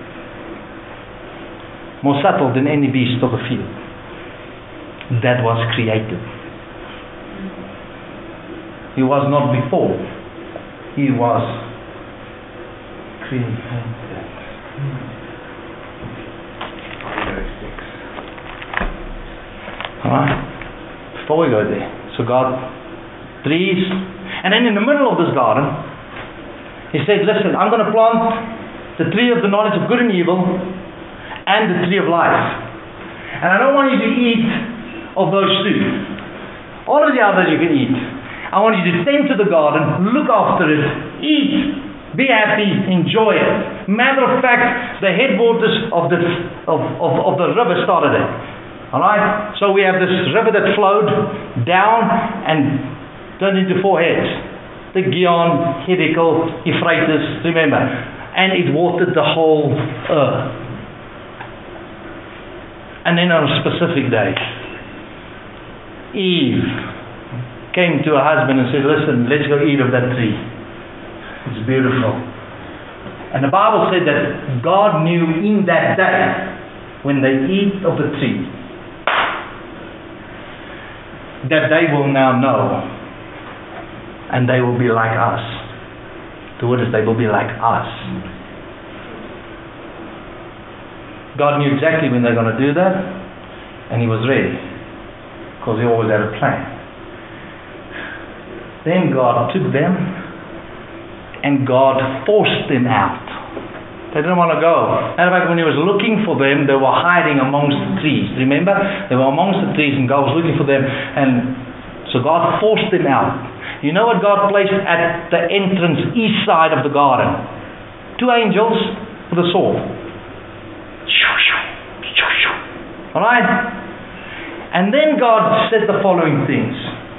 more subtle than any beast of the field that was created. He was not before. He was created. Alright? Before we go there. So God, trees. And then in the middle of this garden, He said, listen, I'm going to plant the tree of the knowledge of good and evil and the tree of life. And I don't want you to eat of those two. All of the others you can eat. I want you to tend to the garden, look after it, eat, be happy, enjoy it. Matter of fact, the headwaters of the, of, of, of the river started it. Alright? So we have this river that flowed down and turned into four heads. The Gihon, Hiddekel, Euphrates, remember. And it watered the whole earth. And then on a specific day, Eve came to her husband and said, listen, let's go eat of that tree. It's beautiful. And the Bible said that God knew in that day, when they eat of the tree, that they will now know, and they will be like us. The word is they will be like us. God knew exactly when they're going to do that, and He was ready, because He always had a plan. Then God took them, and God forced them out. They didn't want to go. Matter of fact, when He was looking for them, they were hiding amongst the trees. Remember? They were amongst the trees, and God was looking for them, and so God forced them out. You know what God placed at the entrance east side of the garden? Two angels with a sword. Alright? And then God said the following things.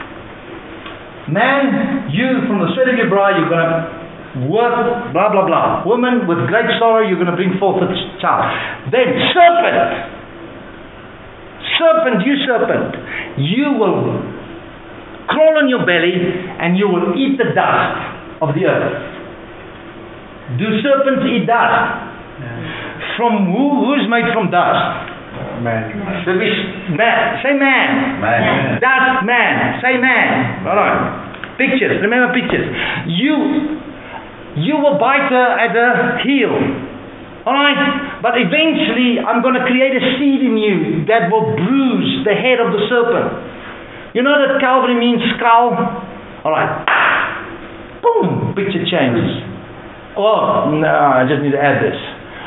Man, you from the sweat of your brow, you're going to work, blah, blah, blah. Woman, with great sorrow, you're going to bring forth a child. Then, serpent. Serpent, you serpent. You will crawl on your belly and you will eat the dust of the earth. Do serpents eat dust? Yeah. From who? Who's made from dust? Man. Should we, man. Say man. Man. Dust, man. Say man. Alright. Pictures. Remember pictures. You you will bite her at the heel. Alright? But eventually I'm going to create a seed in you that will bruise the head of the serpent. You know that Calvary means skull? Alright. Boom! Picture changes. Oh, no, I just need to add this.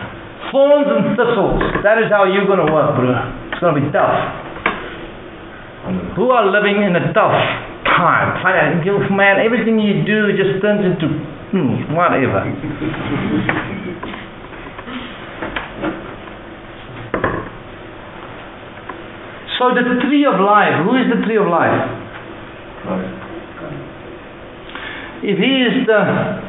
Thorns and thistles. That is how you're going to work, bro. It's going to be tough. who are living in a tough time. Man, everything you do just turns into hmm, whatever. So the tree of life, who is the tree of life? Right. If He is the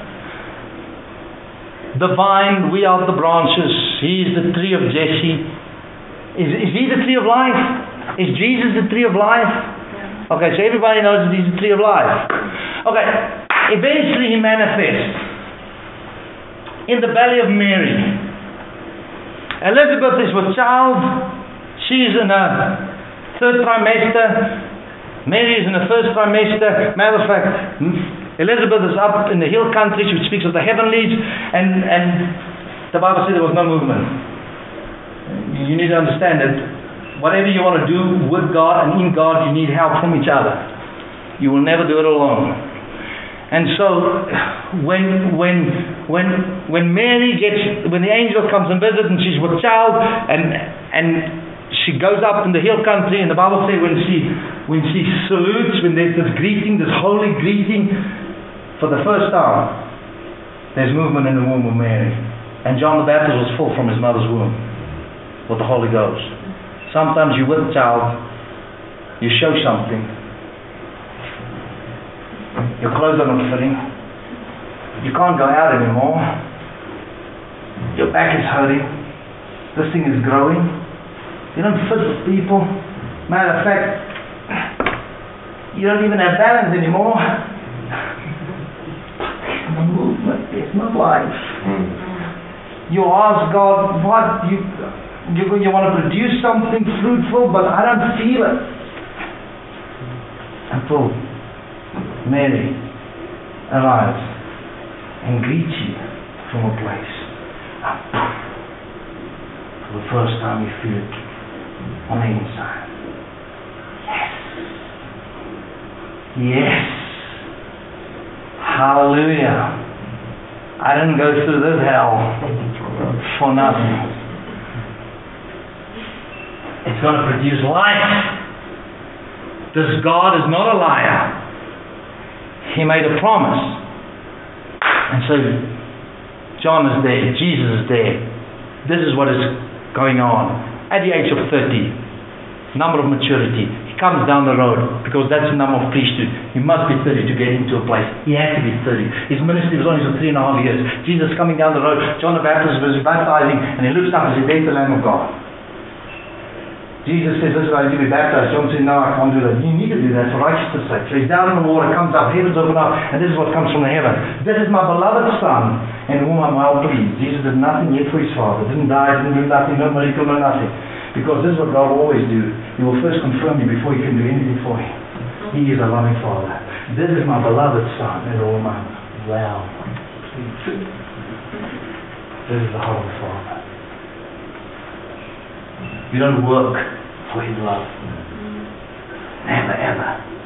the vine, we are the branches. He is the tree of Jesse. Is, is He the tree of life? Is Jesus the tree of life? Okay, so everybody knows that He's the tree of life. Okay, eventually He manifests in the belly of Mary. Elizabeth is with child. She is in her third trimester. Mary is in the first trimester. Matter of fact, Elizabeth is up in the hill country, which speaks of the heavenlies, and, and the Bible said there was no movement. You need to understand that whatever you want to do with God and in God, you need help from each other. You will never do it alone. And so when when when when Mary gets when the angel comes and visits and she's with child and and she goes up in the hill country, and the Bible says when she when she salutes, when there's this greeting, this holy greeting for the first time, there's movement in the womb of Mary. And John the Baptist was full from his mother's womb with the Holy Ghost. Sometimes you're with a child, you show something, your clothes are not fitting, you can't go out anymore, your back is hurting, this thing is growing, you don't fit with people. Matter of fact, you don't even have balance anymore. The movement is not life. You ask God, what you you you want to produce something fruitful, but I don't feel it. Until Mary arrives and greets you from a place. For the first time you feel it on the inside. Yes. Yes. Hallelujah. I didn't go through this hell for nothing. It's going to produce life. This God is not a liar. He made a promise. And so John is there. Jesus is there. This is what is going on. At the age of thirty, number of maturity, he comes down the road because that's the number of priesthood. You must be thirty to get into a place. He had to be thirty. His ministry was only for three and a half years. Jesus coming down the road, John the Baptist was baptizing, and he looks up and says, "There's the Lamb of God." Jesus says, "Listen, I need to be baptized." John says, "No, I can't do that." You need to do that for righteousness' sake. So he's down in the water, comes up, heavens open up, and this is what comes from the heaven. "This is my beloved Son, in whom I'm well pleased." Jesus did nothing yet for his Father. Didn't die, didn't do nothing, no miracle, no nothing. Because this is what God will always do. He will first confirm you before you can do anything for him. He is a loving Father. "This is my beloved Son, in whom I'm well pleased." This is the heart of the Father. You don't work for his love. Never, ever.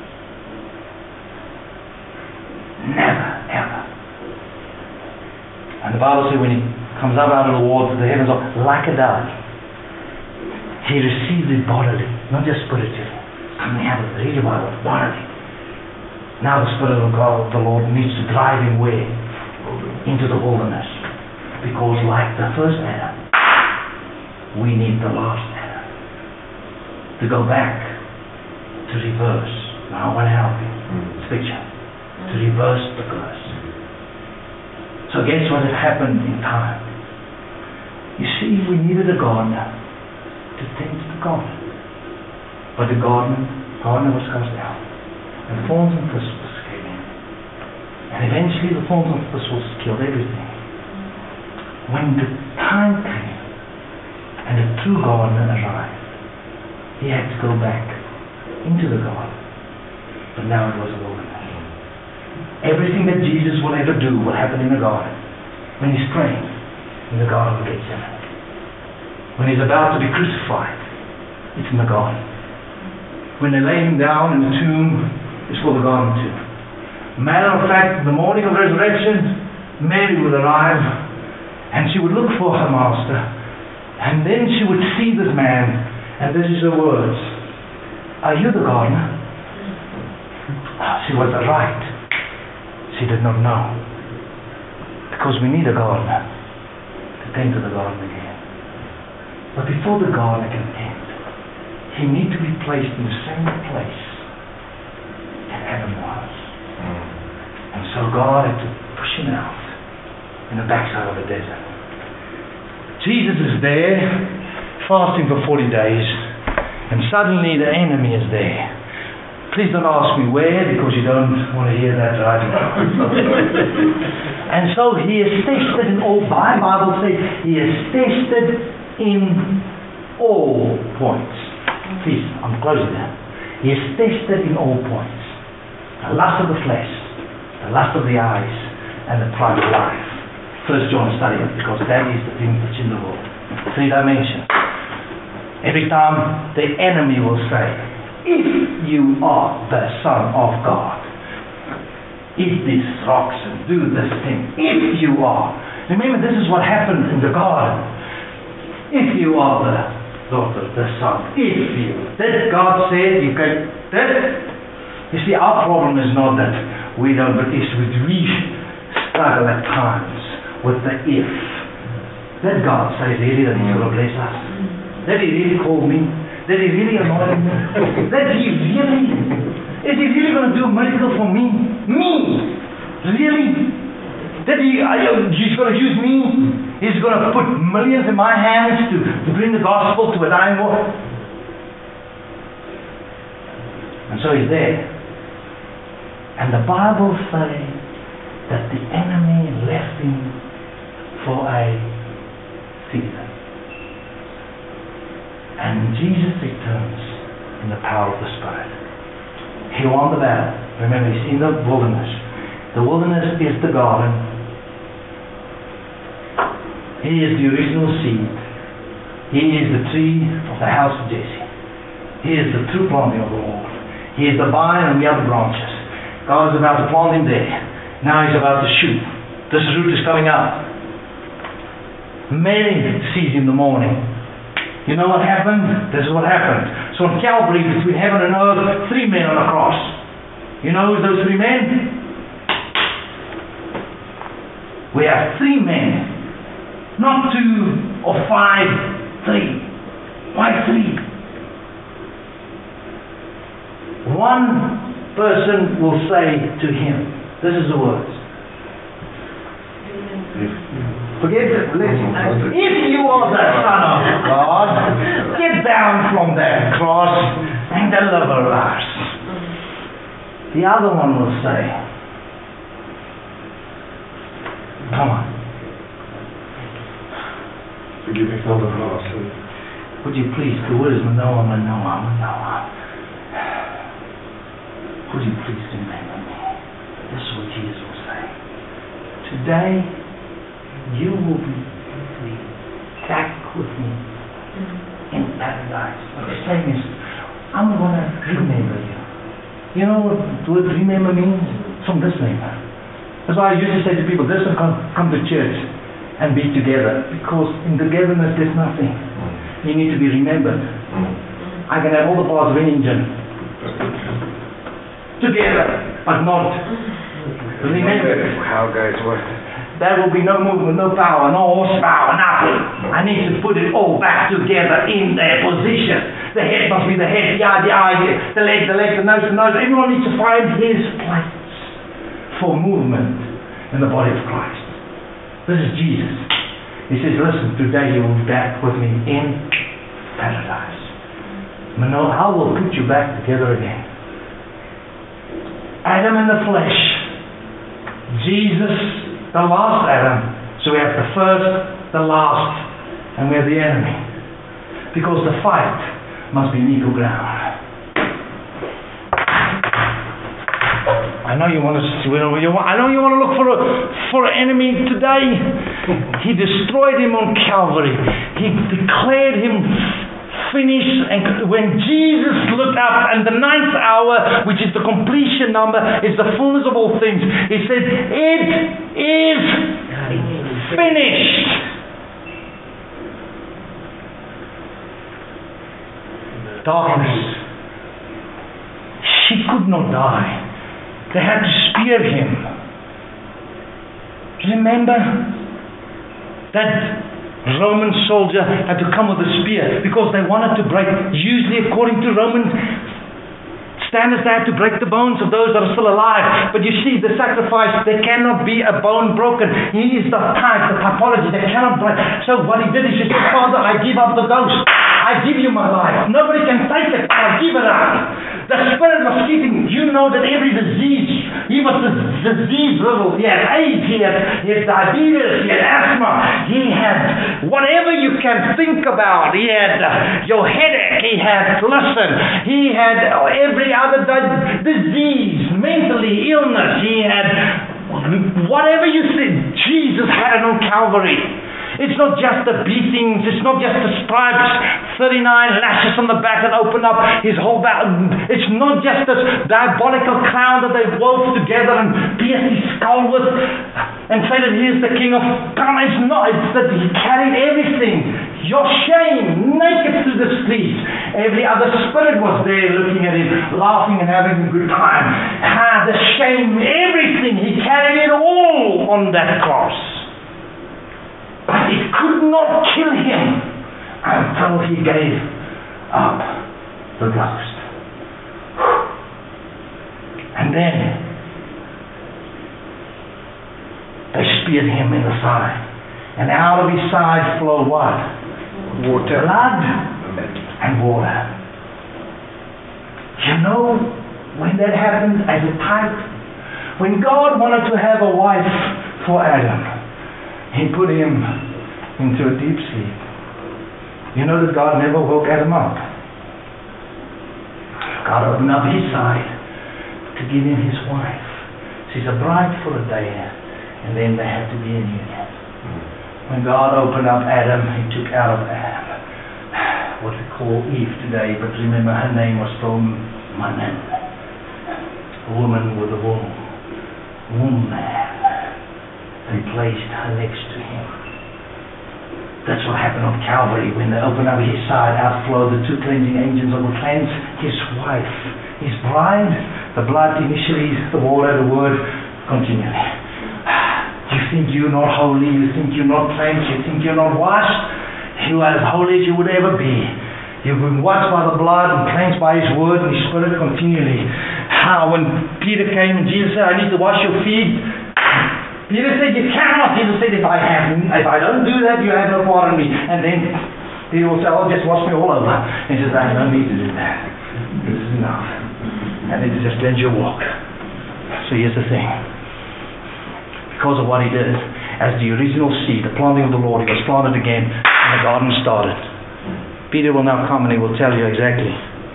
Never, ever. And the Bible says when he comes up out of the waters, the heavens are like a dove. He receives it bodily, not just spiritually. Something happens. Read the Bible, bodily. Now the Spirit of God, the Lord, needs to drive him where? Into the wilderness. Because like the first Adam, we need the last Adam to go back, to reverse. Now I want to help you. This picture. To reverse the curse. So guess what had happened in time? You see, we needed a gardener to tend to the garden. But the garden, gardener was cast out. And thorns and thistles came in. And eventually the thorns and thistles killed everything. When the time came and the true gardener arrived, he had to go back into the garden. But now it was a wilderness. Everything that Jesus will ever do will happen in the garden. When he's praying in the Garden of Gethsemane. When he's about to be crucified, it's in the garden. When they lay him down in the tomb, it's for the garden tomb. Matter of fact, the morning of resurrection, Mary would arrive and she would look for her master, and then she would see this man, and this is her words. Are you the gardener? She was right. She did not know. Because we need a gardener to tend to the garden again. But before the gardener can tend, he needs to be placed in the same place that Adam was. And so God had to push him out in the backside of the desert. Jesus is there, fasting for forty days, and suddenly the enemy is there. Please don't ask me where, because you don't want to hear that right now. And so he is tested in all, my Bible says, he is tested in all points. Please, I'm closing now. He is tested in all points. The lust of the flesh, the lust of the eyes, and the pride of life. First John study it, because that is the thing that's in the world. Three dimensions. Every time the enemy will say, if you are the Son of God, eat these rocks and do this thing. If you are. Remember, this is what happened in the garden. If you are the daughter, the Son, if you. That God said, you can. That. You see, our problem is not that we don't, but it's we struggle at times with the if. That God says really that He's going to bless us. That He really called me. That He really anointed me. That He really, is He really going to do a miracle for me? Me! Really? That He, uh, He's going to use me? He's going to put millions in my hands to, to bring the gospel to a dying world? And so He's there. And the Bible says that the enemy left Him for a season. And Jesus returns in the power of the Spirit. He won the battle. Remember, He's in the wilderness. The wilderness is the garden. He is the original seed. He is the tree of the house of Jesse. He is the true planting of the Lord. He is the vine and the other branches. God is about to plant Him there. Now He's about to shoot. This root is coming out. Mary sees Him in the morning. You know what happened? This is what happened. So on Calvary, between heaven and earth, three men on the cross. You know who those three men? We have three men. Not two or five, three. Why three? One person will say to Him, this is the words. Forget it. Listen. If you are the Son of God, get down from that cross and deliver us. The other one will say, come on. Forgive me for the cross. Would you please, the word is Manoah, Manoah, Manoah. Would you please remember me? This is what Jesus will say. Today, you will be back with me in paradise. What he's saying is, I'm going to remember you. You know what the word remember means? From this neighbor. That's why I used to say to people, this will come, come to church and be together. Because in togetherness there's nothing. You need to be remembered. I can have all the parts of an engine together, but not remembered. How guys work. There will be no movement, no power, no horsepower, nothing. I need to put it all back together in their position. The head must be the head, the eye, the eye, the leg, the leg, the nose, the nose. Everyone needs to find his place for movement in the body of Christ. This is Jesus. He says, listen, today you will be back with me in paradise. Manoah, I will put you back together again. Adam in the flesh. Jesus, the last Adam. So we have the first, the last, and we have the enemy. Because the fight must be an equal ground. I know you want to. I know you want to look for a for an enemy today. He destroyed him on Calvary. He declared him finished. And when Jesus looked up, and the ninth hour, which is the completion number, is the fullness of all things. He said, "It is finished." Darkness He could not die. They had to spear him. Remember that Roman soldier had to come with a spear because they wanted to break. Usually, according to Roman standards, they had to break the bones of those that are still alive. But you see, the sacrifice, there cannot be a bone broken. He is the type, the typology, they cannot break. So what he did is he said, Father, I give up the ghost. I give you my life. Nobody can take it. I give it up. The spirit was keeping. You know that every disease, he was a disease riddle. He had AIDS, he had, he had diabetes, he had asthma, he had whatever you can think about. He had uh, your headache, he had, listen, he had every other di- disease, mentally, illness, he had whatever you said, Jesus had it on Calvary. It's not just the beatings, it's not just the stripes, thirty-nine lashes on the back that open up his whole back. It's not just this diabolical crown that they wove together and pierced his skull with and say that he is the king of power. It's not, it's that he carried everything. Your shame, naked through the streets. Every other spirit was there looking at him, laughing and having a good time. Ah, the shame, everything, he carried it all on that cross. But it could not kill him until he gave up the ghost. And then they speared him in the side. And out of his side flowed what? Water. Blood and water. You know, when that happened as a type, when God wanted to have a wife for Adam, He put him into a deep sleep. You know that God never woke Adam up. God opened up his side to give him his wife. She's a bride for a day, and then they had to be in union. When God opened up Adam, he took out of Adam what we call Eve today, but remember her name was still Manan, a woman with a womb, womb man. They placed her next to him. That's what happened on Calvary. When they opened up his side, outflow the two cleansing agents that will cleanse his wife, his bride. The blood initially, the water, the word, continually. You think you're not holy, you think you're not cleansed, you think you're not washed. You are as holy as you would ever be. You've been washed by the blood and cleansed by his word and his spirit continually. How when Peter came and Jesus said, I need to wash your feet. Peter said, you cannot. Jesus said, if I have, if I don't do that, you have no part in me. And then Peter will say, oh, just wash me all over. And he says, I don't need to do that. This is enough. And it just lets you walk. So here's the thing. Because of what he did, as the original seed, the planting of the Lord, he was planted again, and the garden started. Peter will now come and he will tell you exactly.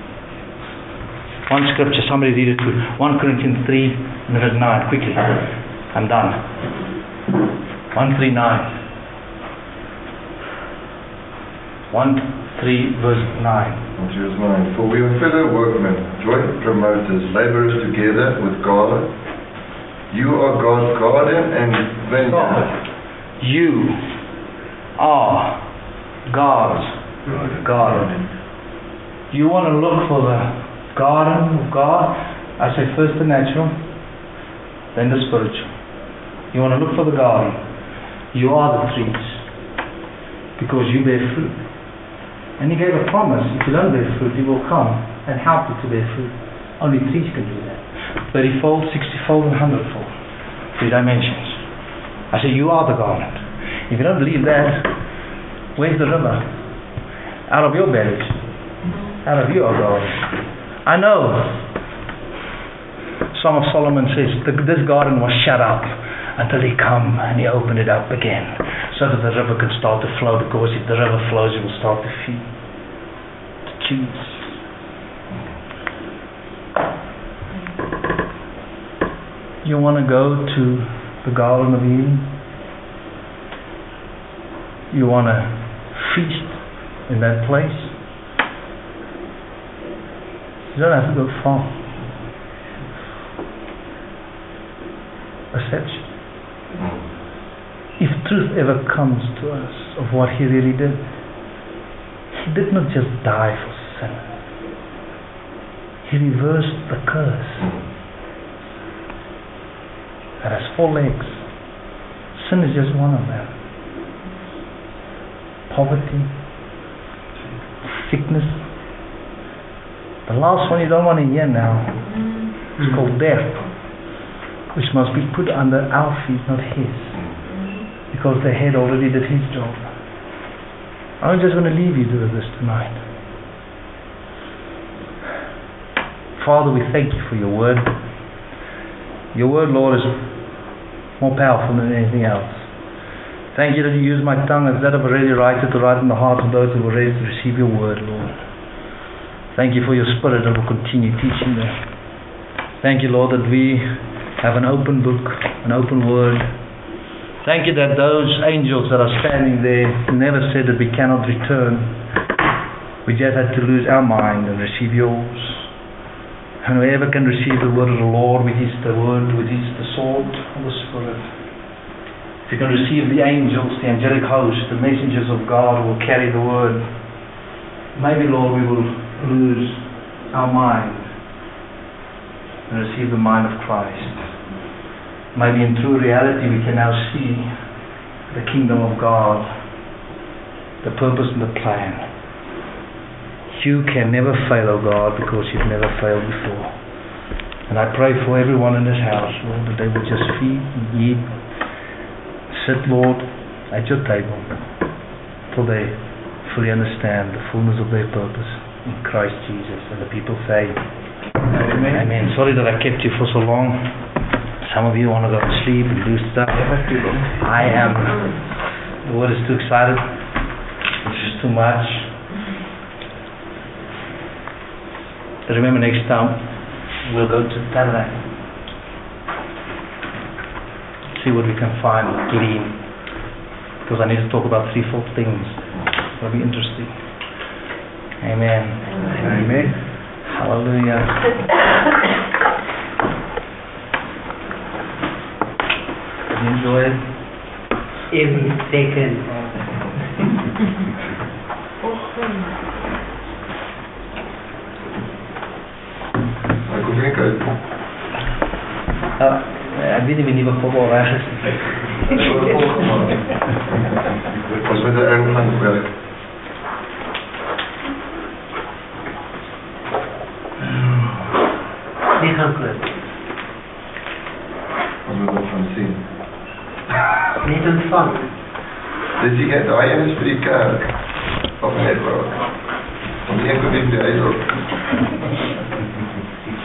One scripture, somebody read it to First Corinthians three, verse nine, quickly. I'm done. one thirty-nine. one three verse nine. Verse nine. For we are fellow workmen, joint promoters, laborers together with God. You are God's garden and vineyard. You are God's garden. You want to look for the garden of God? I say first the natural, then the spiritual. You want to look for the garden. You are the trees because you bear fruit. And he gave a promise, if you don't bear fruit, he will come and help you to bear fruit. Only trees can do that. thirty-fold, sixty-fold, and one hundred-fold. Three dimensions. I say, you are the garden. If you don't believe that, where's the river? Out of your belly. Out of your garden. I know. Song of Solomon says, this garden was shut up until he come and he opened it up again so that the river could start to flow, because if the river flows it will start to feed the trees. You want to go to the Garden of Eden? You want to feast in that place? You don't have to go far. Perception. If truth ever comes to us of what he really did, he did not just die for sin. He reversed the curse. That has four legs. Sin is just one of them. Poverty, sickness. The last one you don't want to hear now is called death, which must be put under our feet, not His, because the head already did His job. I'm just going to leave you to this tonight. Father, we thank you for your word. Your word, Lord, is more powerful than anything else. Thank you that you use my tongue as that of a ready writer to write in the hearts of those who are ready to receive your word, Lord. Thank you for your Spirit that will continue teaching them. Thank you, Lord, that we have an open book, an open word. Thank you that those angels that are standing there never said that we cannot return. We just had to lose our mind and receive yours. And whoever can receive the word of the Lord, which is the word, which is the sword of the Spirit. If you can receive the angels, the angelic host, the messengers of God who will carry the word, maybe, Lord, we will lose our mind and receive the mind of Christ. Maybe in true reality we can now see the kingdom of God, the purpose and the plan. You can never fail, O God, because you've never failed before. And I pray for everyone in this house, Lord, that they will just feed and eat, sit, Lord, at your table till they fully understand the fullness of their purpose in Christ Jesus. And the people say, Amen. Amen. Sorry that I kept you for so long. Some of you want to go to sleep and do stuff. I am. The word is too excited. It's just too much. But remember, next time we'll go to Tabernacle. See what we can find and glean. Because I need to talk about three, four things. It'll be interesting. Amen. Amen. Amen. Hallelujah. Did you enjoy it? Every second. Ek hoef nie kyk. Uh, ek weet nie wie nuwe voetbal reg is. Ons moet er gaan werk. Nie gaan klip. Ons moet nog gaan sien. Net ontvang. Dis die net daai een is vir die kerk. Of net ook. Om die een kom in die huis ook.